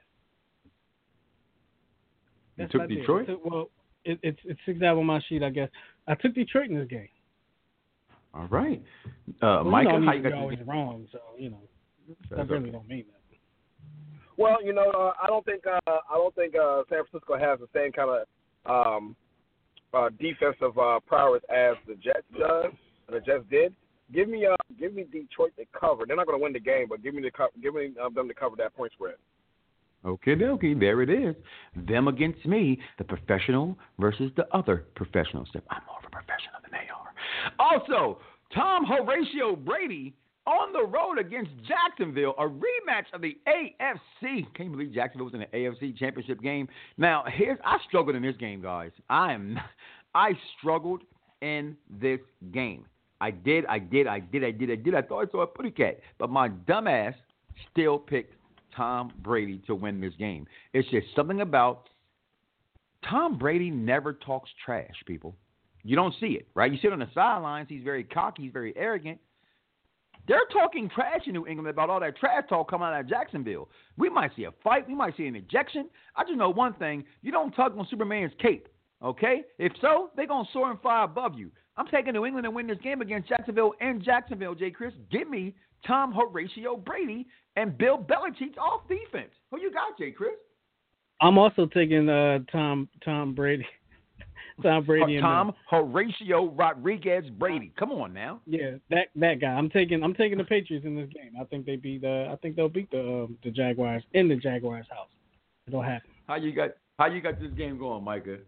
You That's took what I did. Detroit? I took, well, it, it's it's six out on my sheet, I guess. I took Detroit in this game. All right, uh, Well, Micah, you know, how I'm you got always this? wrong, so you know that That's really okay. don't mean that. Well, you know, uh, I don't think uh, I don't think uh, San Francisco has the same kind of um, uh, defensive uh, prowess as the Jets does. The Jets did. Give me, uh, give me Detroit to cover. They're not going to win the game, but give me the co- give me uh, them to cover that point spread. Okay, okay, there it is. Them against me, the professional versus the other professionals. I'm more of a professional than they are. Also, Tom Horatio Brady on the road against Jacksonville, a rematch of the A F C. Can you believe Jacksonville was in the A F C Championship game? Now, here's I struggled in this game, guys. I am, I struggled in this game. I did, I did, I did, I did, I did. I thought I saw a pretty cat, but my dumb ass still picked Tom Brady to win this game. It's just something about Tom Brady never talks trash, people. You don't see it, right? You see it on the sidelines. He's very cocky. He's very arrogant. They're talking trash in New England about all that trash talk coming out of Jacksonville. We might see a fight. We might see an ejection. I just know one thing. You don't tug on Superman's cape, okay? If so, they're going to soar and fly above you. I'm taking New England to win this game against Jacksonville and Jacksonville, J. Chris. Give me Tom Horatio Brady and Bill Belichick's off defense. Who you got, J. Chris? I'm also taking uh, Tom Tom Brady. Tom Brady and Tom them. Horatio Rodriguez Brady. Come on now. Yeah, that that guy. I'm taking I'm taking the Patriots in this game. I think they beat the I think they'll beat the um, the Jaguars in the Jaguars' house. It'll happen. How you got how you got this game going, Micah?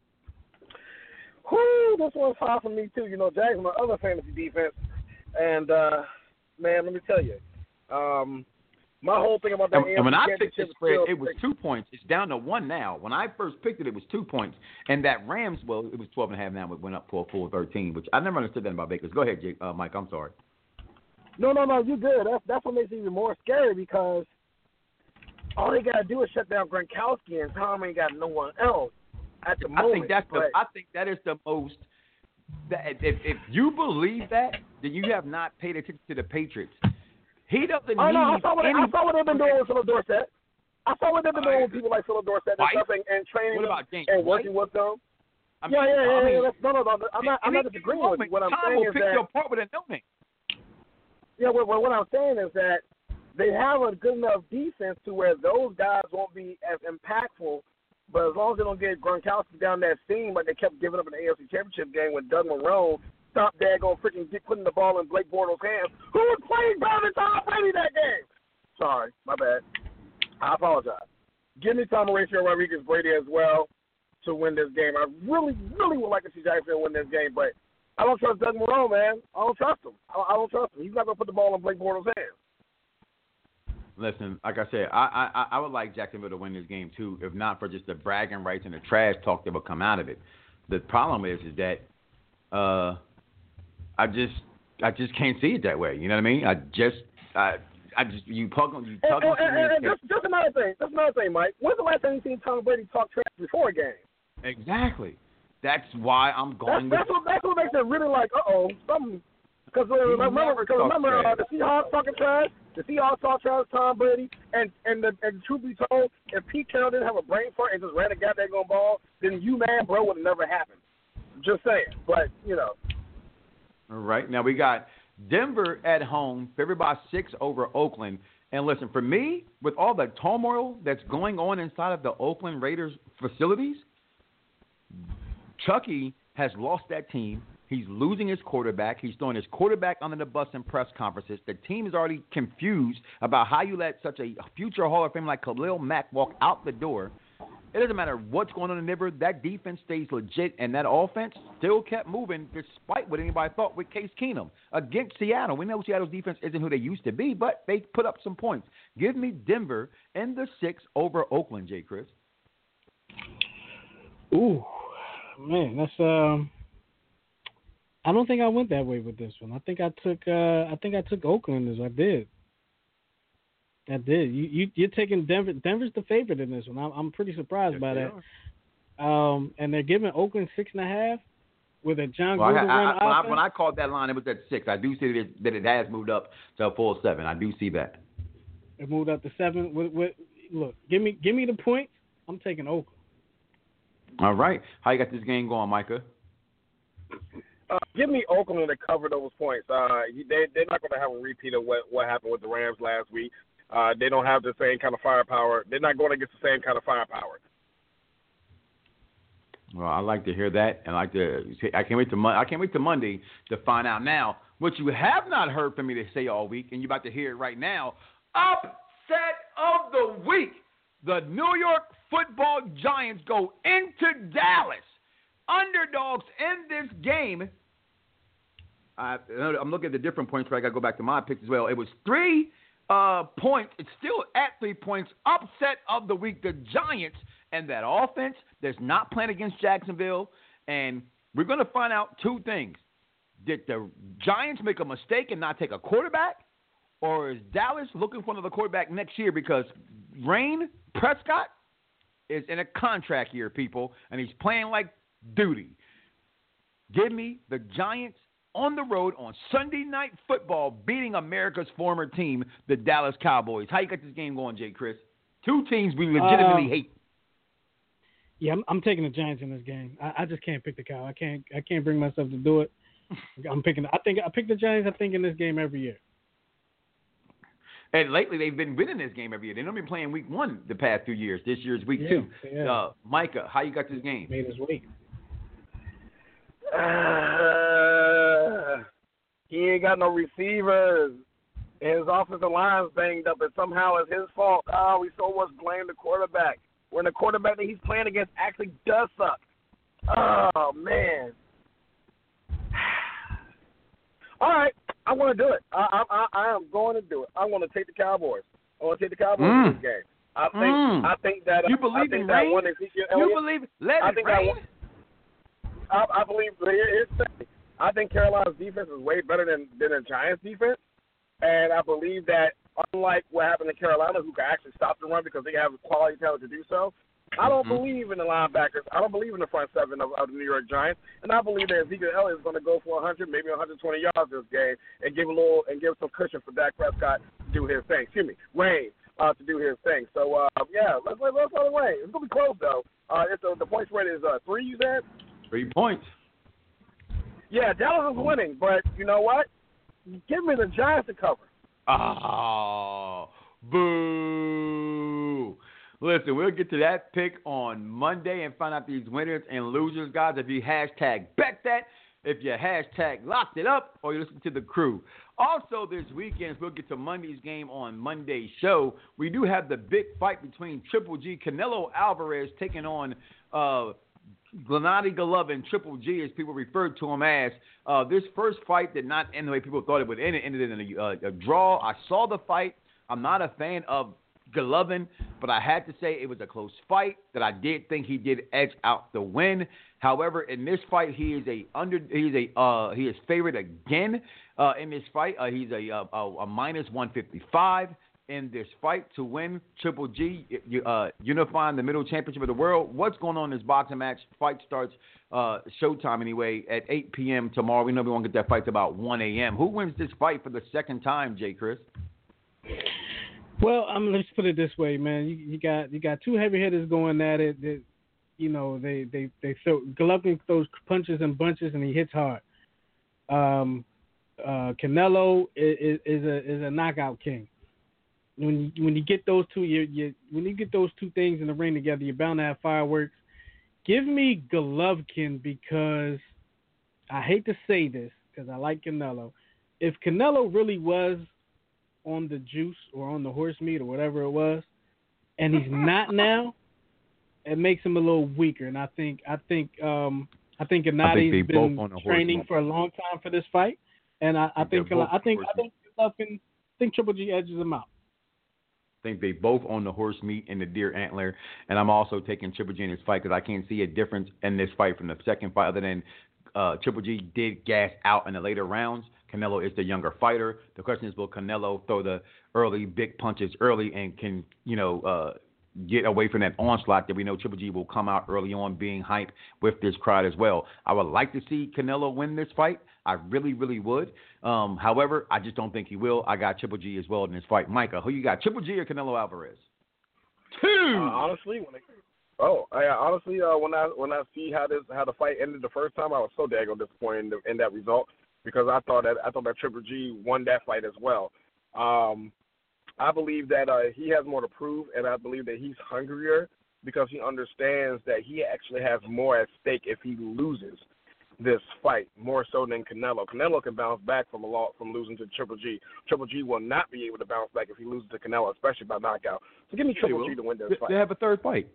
Whoo, this one's hard for me too. You know, Jags my other fantasy defense, and uh, man, let me tell you, um, my whole thing about that. And, and when I picked this the spread, it was two points. It's down to one now. When I first picked it, it was two points. And that Rams, well, it was twelve and a half now. It went up to a full thirteen, which I never understood that about Bakers. Go ahead, Jake, uh, Mike. I'm sorry. No, no, no. You're good. That's that's what makes it even more scary because all they gotta do is shut down Gronkowski, and Tom ain't got no one else at the moment. I think that's the. but, I think that is the most. That if if you believe that, then you have not paid attention to the Patriots. He doesn't Oh need no, I saw what any. I saw what they've been doing with Philip Dorsett. I saw what they've been doing with people like Philip Dorsett and White? stuff, and, and training What them about James and White? working with them. I yeah, mean, yeah, yeah, I mean, yeah. That's, no, no, no. I'm not. I'm not any disagreeing with you. moment, What I'm Tom saying will is pick that you apart with a no name. yeah, what, what I'm saying is that they have a good enough defense to where those guys won't be as impactful. But as long as they don't get Gronkowski down that seam like they kept giving up in the A F C Championship game when Doug Marrone stopped daggone freaking get, putting the ball in Blake Bortles' hands, who was playing better than Tom Brady that game. Sorry, my bad. I apologize. Give me Tom Horatio Rodriguez Brady as well to win this game. I really, really would like to see Jacksonville win this game, but I don't trust Doug Marrone, man. I don't trust him. I, I don't trust him. He's not going to put the ball in Blake Bortles' hands. Listen, like I said, I, I I would like Jacksonville to win this game too, if not for just the bragging rights and the trash talk that will come out of it. The problem is, is that uh, I just I just can't see it that way. You know what I mean? I just I I just you tug on you tug And, on. and, and, and just, just another thing. Just another thing, Mike. When's the last time you seen Tom Brady talk trash before a game? Exactly. That's why I'm That's, going. that's, with, what, that's what makes it really like, uh-oh, something, Because remember, cause remember uh, the Seahawks talking trash. The Seahawks talk trash Tom Brady. And and the, and the truth be told, if Pete Carroll didn't have a brain fart and just ran a goddamn ball, then you, man, bro, would have never happened. Just saying. But, you know. All right. Now we got Denver at home, favored by six over Oakland. And listen, for me, with all the turmoil that's going on inside of the Oakland Raiders facilities, Chucky has lost that team. He's losing his quarterback. He's throwing his quarterback under the bus in press conferences. The team is already confused about how you let such a future Hall of Fame like Khalil Mack walk out the door. It doesn't matter what's going on in Denver. That defense stays legit, and that offense still kept moving despite what anybody thought with Case Keenum against Seattle. We know Seattle's defense isn't who they used to be, but they put up some points. Give me Denver and the six over Oakland, J. Chris. Ooh, man, that's um. I don't think I went that way with this one. I think I took uh, I think I took Oakland as I did. I did. You, you you're taking Denver. Denver's the favorite in this one. I'm, I'm pretty surprised yes, by that. Um, and they're giving Oakland six and a half with a John well, Gruden I, I, run I, when, I, offense. when I called that line, it was at six. I do see that it, that it has moved up to a full seven. I do see that. It moved up to seven. With, with, look, give me give me the points. I'm taking Oakland. All right. How you got this game going, Micah? Uh, give me Oakland to cover those points. Uh, they, they're not going to have a repeat of what, what happened with the Rams last week. Uh, they don't have the same kind of firepower. They're not going to get the same kind of firepower. Well, I like to hear that, and I like to. I can't wait to. I can't wait to Monday to find out. Now, what you have not heard from me to say all week, and you're about to hear it right now. Upset of the week: the New York Football Giants go into Dallas, underdogs in this game. I, I'm looking at the different points, but I got to go back to my picks as well. It was three uh, points. It's still at three points. Upset of the week: the Giants. And that offense that's not playing against Jacksonville. And we're going to find out two things. Did the Giants make a mistake and not take a quarterback? Or is Dallas looking for another quarterback next year? Because Rain Prescott is in a contract year, people, and he's playing like duty. Give me the Giants on the road on Sunday Night Football beating America's former team, the Dallas Cowboys. How you got this game going, Jay Chris? Two teams we legitimately uh, hate. Yeah, I'm, I'm taking the Giants in this game. I, I just can't pick the Cow. I can't. I can't bring myself to do it. I'm picking. I think I pick the Giants. I think in this game every year. And lately they've been winning this game every year. They've only been playing week one the past few years. This year's week yeah, two. Yeah. Uh, Micah, how you got this game? Made us wait. Uh, he ain't got no receivers. His offensive line's banged up, and somehow it's his fault. Oh, we so much blame the quarterback. When the quarterback that he's playing against actually does suck. Oh, man. All right, I want to do it. I, I, I am going to do it. I want to take the Cowboys. I want to take the Cowboys mm. in this game. I think. Mm. I think that. You I believe think in that rain? one Ezekiel Elliott, You believe? Let I it think rain. I, I, I believe. Here's the thing. I think Carolina's defense is way better than than the Giants' defense, and I believe that unlike what happened in Carolina, who can actually stop the run because they have the quality talent to do so. I don't mm-hmm. believe in the linebackers. I don't believe in the front seven of, of the New York Giants, and I believe that Ezekiel Elliott is going to go for one hundred, maybe one hundred twenty yards this game, and give a little and give some cushion for Dak Prescott to do his thing. Excuse me, Wayne uh, to do his thing. So uh, yeah, let's let's let's go to Wayne. It's going to be close though. Uh, it's uh, the point spread is uh, three. You said three points. Yeah, Dallas is winning, but you know what? Give me the Giants to cover. Oh, boo. Listen, we'll get to that pick on Monday and find out these winners and losers, guys. If you hashtag bet that, if you hashtag locked it up, or you listen to the crew. Also, this weekend, we'll get to Monday's game on Monday's show. We do have the big fight between Triple G, Canelo Alvarez, taking on uh, Gennady Golovkin, Triple G, as people referred to him as. Uh, this first fight did not end the way people thought it would end. It ended in a, uh, a draw. I saw the fight. I'm not a fan of Golovkin, but I had to say it was a close fight that I did think he did edge out the win. However, in this fight, he is a under he's a uh, he is favored again uh, in this fight. Uh, he's a, uh, a, a minus one fifty-five. in this fight to win Triple G, uh, unifying the middle championship of the world. What's going on in this boxing match? Fight starts uh, showtime anyway at eight p.m. tomorrow. We know we won't get that fight to about one a.m. Who wins this fight for the second time, J. Chris? Well, um, let's put it this way, man. You, you got you got two heavy hitters going at it. That, you know, they they they throw Golovkin throws punches and bunches, and he hits hard. Um, uh, Canelo is, is a is a knockout king. When you, when you get those two, you, you when you get those two things in the ring together, you're bound to have fireworks. Give me Golovkin because I hate to say this because I like Canelo. If Canelo really was on the juice or on the horse meat or whatever it was, and he's not now, it makes him a little weaker. And I think I think um, I think Gennady's been training for a long time for this fight, and I, I think I think I think Golovkin, I think Triple G edges him out. I think they both own the horse meat and the deer antler, and I'm also taking Triple G in this fight because I can't see a difference in this fight from the second fight other than uh, Triple G did gas out in the later rounds. Canelo is the younger fighter. The question is, will Canelo throw the early big punches early and can, you know, uh, get away from that onslaught that we know Triple G will come out early on being hyped with this crowd as well. I would like to see Canelo win this fight. I really, really would. Um, however, I just don't think he will. I got Triple G as well in this fight. Micah, who you got, Triple G or Canelo Alvarez? Two. Uh, honestly, when it, oh, I, honestly, uh, when I when I see how this how the fight ended the first time, I was so daggone disappointed in, the, in that result because I thought that I thought that Triple G won that fight as well. Um, I believe that uh, he has more to prove, and I believe that he's hungrier because he understands that he actually has more at stake if he loses this fight, more so than Canelo. Canelo can bounce back from a lot from losing to Triple G. Triple G will not be able to bounce back if he loses to Canelo, especially by knockout. So give me yeah, Triple G to win this fight. They have a third fight.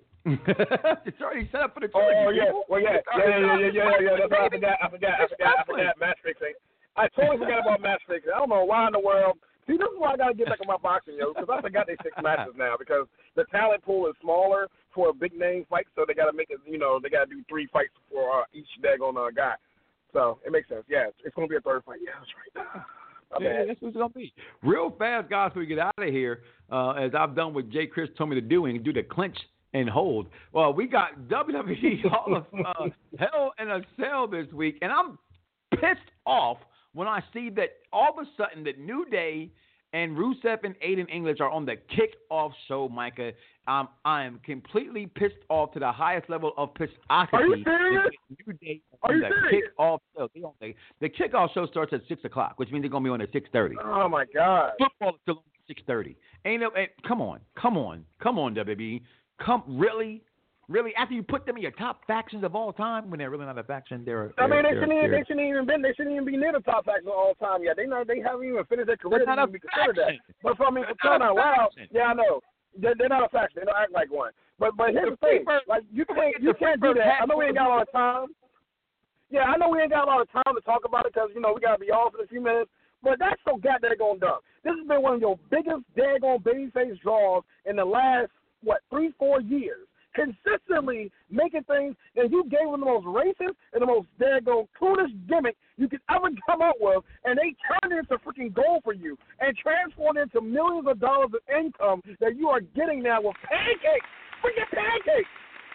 It's already set up for the Triple oh, G. Oh, yeah. Well, yeah. Yeah, yeah, yeah, yeah, yeah, yeah. That's right. I forgot, I forgot, I forgot, I forgot match fixing. I totally forgot about match fixing. I don't know why in the world. See, this is why I got to get back on my boxing, yo, because I forgot they six matches now because the talent pool is smaller for a big-name fight, so they got to make it, you know, they got to do three fights for uh, each daggone uh, guy. So it makes sense. Yeah, it's going to be a third fight. Yeah, that's right. Yeah, that's what it's going to be. Real fast, guys, before we get out of here, uh, as I've done what Jay Chris told me to do and do the clinch and hold. Well, we got W W E Hall of uh, Hell in a Cell this week, and I'm pissed off when I see that all of a sudden that New Day and Rusev and Aiden English are on the kickoff show, Micah. Um, I am completely pissed off to the highest level of pissosity. Are you serious? New Day Are you the serious? Kickoff show. The, the kickoff show starts at six o'clock, which means they're going to be on at six thirty. Oh, my God. Football is still on at six thirty. Ain't no, hey, come on. Come on. Come on, W W E. Come, really? Really, after you put them in your top factions of all time, when they're really not a faction, they're. they're I mean, they they're, shouldn't, even, they're, they shouldn't even been. They shouldn't even be near the top faction of all time yet. They not. They haven't even finished their career. They're not a be considered that. But for I mean, for crying out loud, yeah, I know. They're, they're not a faction. They don't act like one. But but here's the, the thing. First, like you can't you can't do that. I know we ain't got a lot of time. Yeah, I know we ain't got a lot of time to talk about it because you know we gotta be off in a few minutes. But that's so goddamn dumb. This has been one of your biggest daggone babyface draws in the last what three four years. Consistently making things that you gave them the most racist and the most daggone coolest gimmick you could ever come up with, and they turned it into freaking gold for you and transformed it into millions of dollars of income that you are getting now with pancakes, freaking pancakes.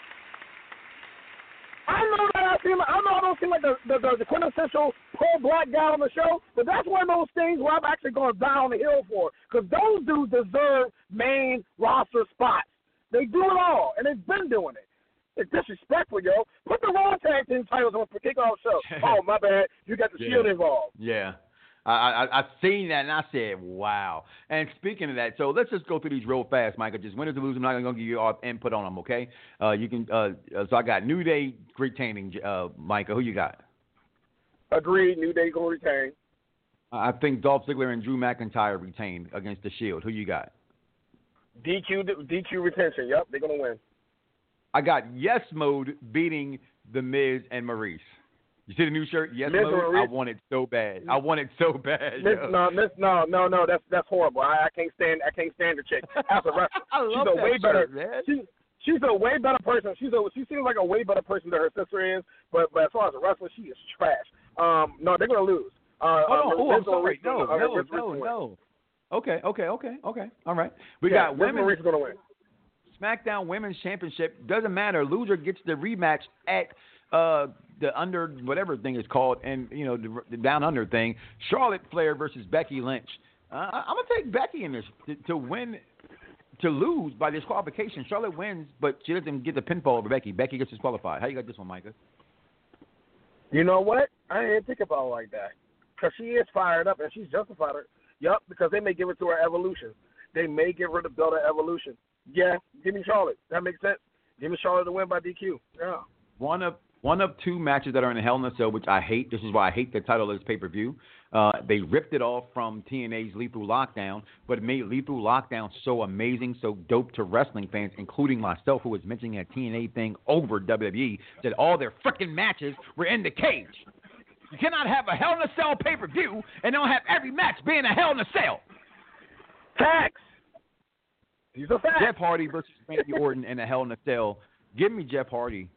I know that I seem, I know I don't seem like the, the, the, the quintessential pro-black guy on the show, but that's one of those things where I'm actually going to die on the hill for, because those dudes deserve main roster spots. They do it all, and they've been doing it. It's disrespectful, yo. Put the Raw Tag Team titles on the kickoff show. Oh, my bad. You got the yeah. Shield involved. Yeah. I, I, I've seen that, and I said, wow. And speaking of that, so let's just go through these real fast, Michael. Just winners or losers, I'm not going to give you all input on them, okay? Uh, you can. Uh, so I got New Day retaining, uh, Micah. Who you got? Agreed. New Day going to retain. I think Dolph Ziggler and Drew McIntyre retain against the Shield. Who you got? D Q D Q retention. Yep, they're going to win. I got Yes Mode beating The Miz and Maurice. You see the new shirt? Yes Miz Mode? I want it so bad. I want it so bad. Miz, no, Miz, no, no, no, that's that's horrible. I, I can't stand I can't stand the chick. As a wrestler, I love she's a that way shirt, better man. She, she's a way better person. She's a she seems like a way better person than her sister is, but but as far as a wrestler, she is trash. Um no, they're gonna lose. Uh, oh, no, uh, oh, I'm sorry. No, uh, no, no, no. Okay, okay, okay, okay. All right. We yeah, got women. Maryse is going to win. SmackDown Women's Championship. Doesn't matter. Loser gets the rematch at uh, the under whatever thing is called, and you know the, the down under thing. Charlotte Flair versus Becky Lynch. Uh, I'm gonna take Becky in this to, to win, to lose by disqualification. Charlotte wins, but she doesn't get the pinfall over Becky. Becky gets disqualified. How you got this one, Micah? You know what? I didn't think about it like that. Because she is fired up, and she's justified her. Yup, because they may give it to her Evolution. They may give her the belt at Evolution. Yeah, give me Charlotte. That makes sense. Give me Charlotte to win by D Q. Yeah. One of one of two matches that are in Hell in a Cell, which I hate. This is why I hate the title of this pay-per-view. Uh, they ripped it off from T N A's Lethal Lockdown, but it made Lethal Lockdown so amazing, so dope to wrestling fans, including myself, who was mentioning a T N A thing over W W E, that all their freaking matches were in the cage. You cannot have a Hell in a Cell pay-per-view and don't have every match being a Hell in a Cell. Facts. These are facts. Jeff Hardy versus Randy Orton in a Hell in a Cell. Give me Jeff Hardy.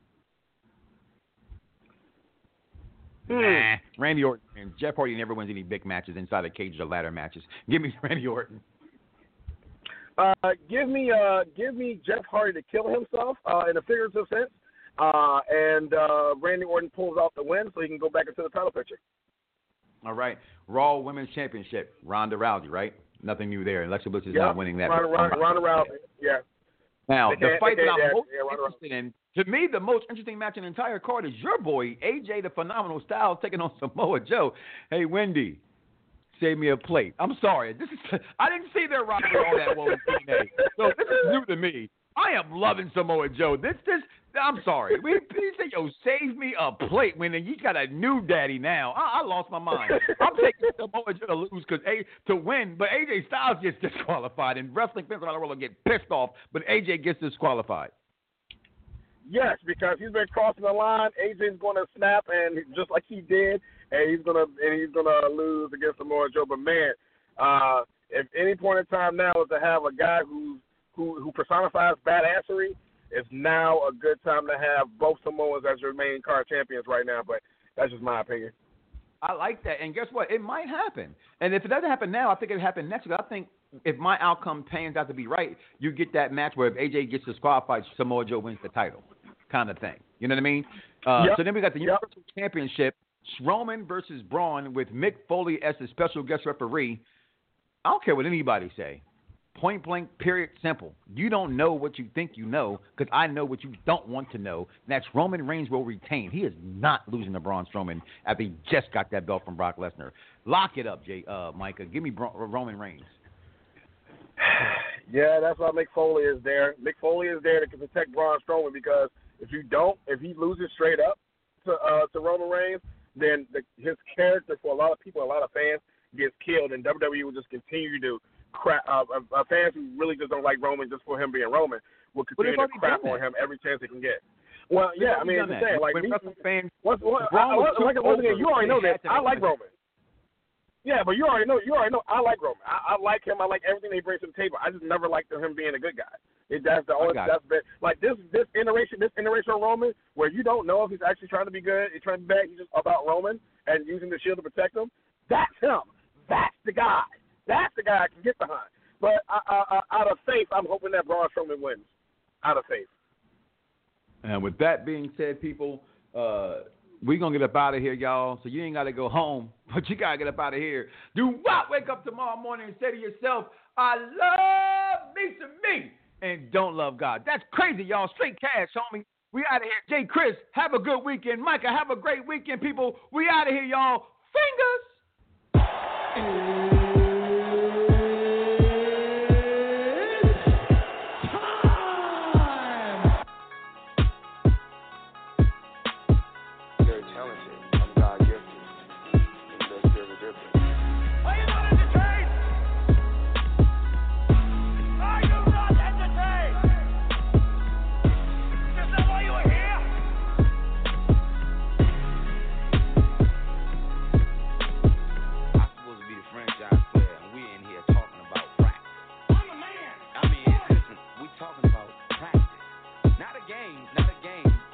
Hmm. Nah, Randy Orton and Jeff Hardy never wins any big matches inside a cage or ladder matches. Give me Randy Orton. Uh, give me, uh, give me Jeff Hardy to kill himself uh, in a figurative sense, uh, and uh, Randy Orton pulls out the win so he can go back into the title picture. All right, Raw Women's Championship, Ronda Rousey, right? Nothing new there. Alexa Bliss is yep. not winning that. Ronda, Ronda, Ronda Rousey, yeah. Now, They the fight they that I'm yeah, most yeah, interested in, to me, the most interesting match in the entire card is your boy, A J the Phenomenal Styles, taking on Samoa Joe. Hey, Wendy, save me a plate. I'm sorry. This is I didn't see their rivalry all that well in T N A, so this is new to me. I am loving Samoa Joe. This, this, I'm sorry. We, he said, yo, save me a plate when you got a new daddy now. I, I lost my mind. I'm taking Samoa Joe to lose because A to win, but A J Styles gets disqualified, and wrestling fans around the world will get pissed off, but A J gets disqualified. Yes, because he's been crossing the line. A J's going to snap, and just like he did, and he's gonna and he's gonna lose against Samoa Joe. But man, uh, if any point in time now is to have a guy who's who who personifies badassery, it's now a good time to have both Samoans as your main card champions right now. But that's just my opinion. I like that, and guess what? It might happen. And if it doesn't happen now, I think it'll happen next week. I think if my outcome pans out to be right, you get that match where if A J gets disqualified, Samoa Joe wins the title, kind of thing. You know what I mean? Uh, yep. So then we got the yep. Universal Championship, Strowman versus Braun with Mick Foley as the special guest referee. I don't care what anybody say. Point blank, period, simple. You don't know what you think you know because I know what you don't want to know. And that's Roman Reigns will retain. He is not losing to Braun Strowman after he just got that belt from Brock Lesnar. Lock it up, Jay, uh, Micah. Give me Bra- Roman Reigns. Yeah, that's why Mick Foley is there. Mick Foley is there to protect Braun Strowman because if you don't, if he loses straight up to uh, to Roman Reigns, then the, his character for a lot of people, a lot of fans, gets killed, and W W E will just continue to crap. Uh, uh, fans who really just don't like Roman just for him being Roman will continue to crap on him every chance they can get. Well, They've yeah, I mean, I'm just saying, like, me, fans, once, once, I, once, like, once again, you already know that I like Roman. Yeah, but you already know. You already know. I like Roman. I, I like him. I like everything he brings to the table. I just never liked him being a good guy. It, that's the only. That's been, like this. This iteration. This iteration of Roman, where you don't know if he's actually trying to be good. He's trying to be bad. He's just about Roman and using the shield to protect him. That's him. That's the guy. That's the guy I can get behind. But I, I, I, out of faith, I'm hoping that Braun Strowman wins. Out of faith. And with that being said, people. Uh, We're going to get up out of here, y'all, so you ain't got to go home, but you got to get up out of here. Do not wake up tomorrow morning and say to yourself, I love me some me, and don't love God. That's crazy, y'all. Straight cash, homie. We out of here. Jay Chris, have a good weekend. Micah, have a great weekend, people. We out of here, y'all. Fingers. Talking about practice. Not a game, not a game.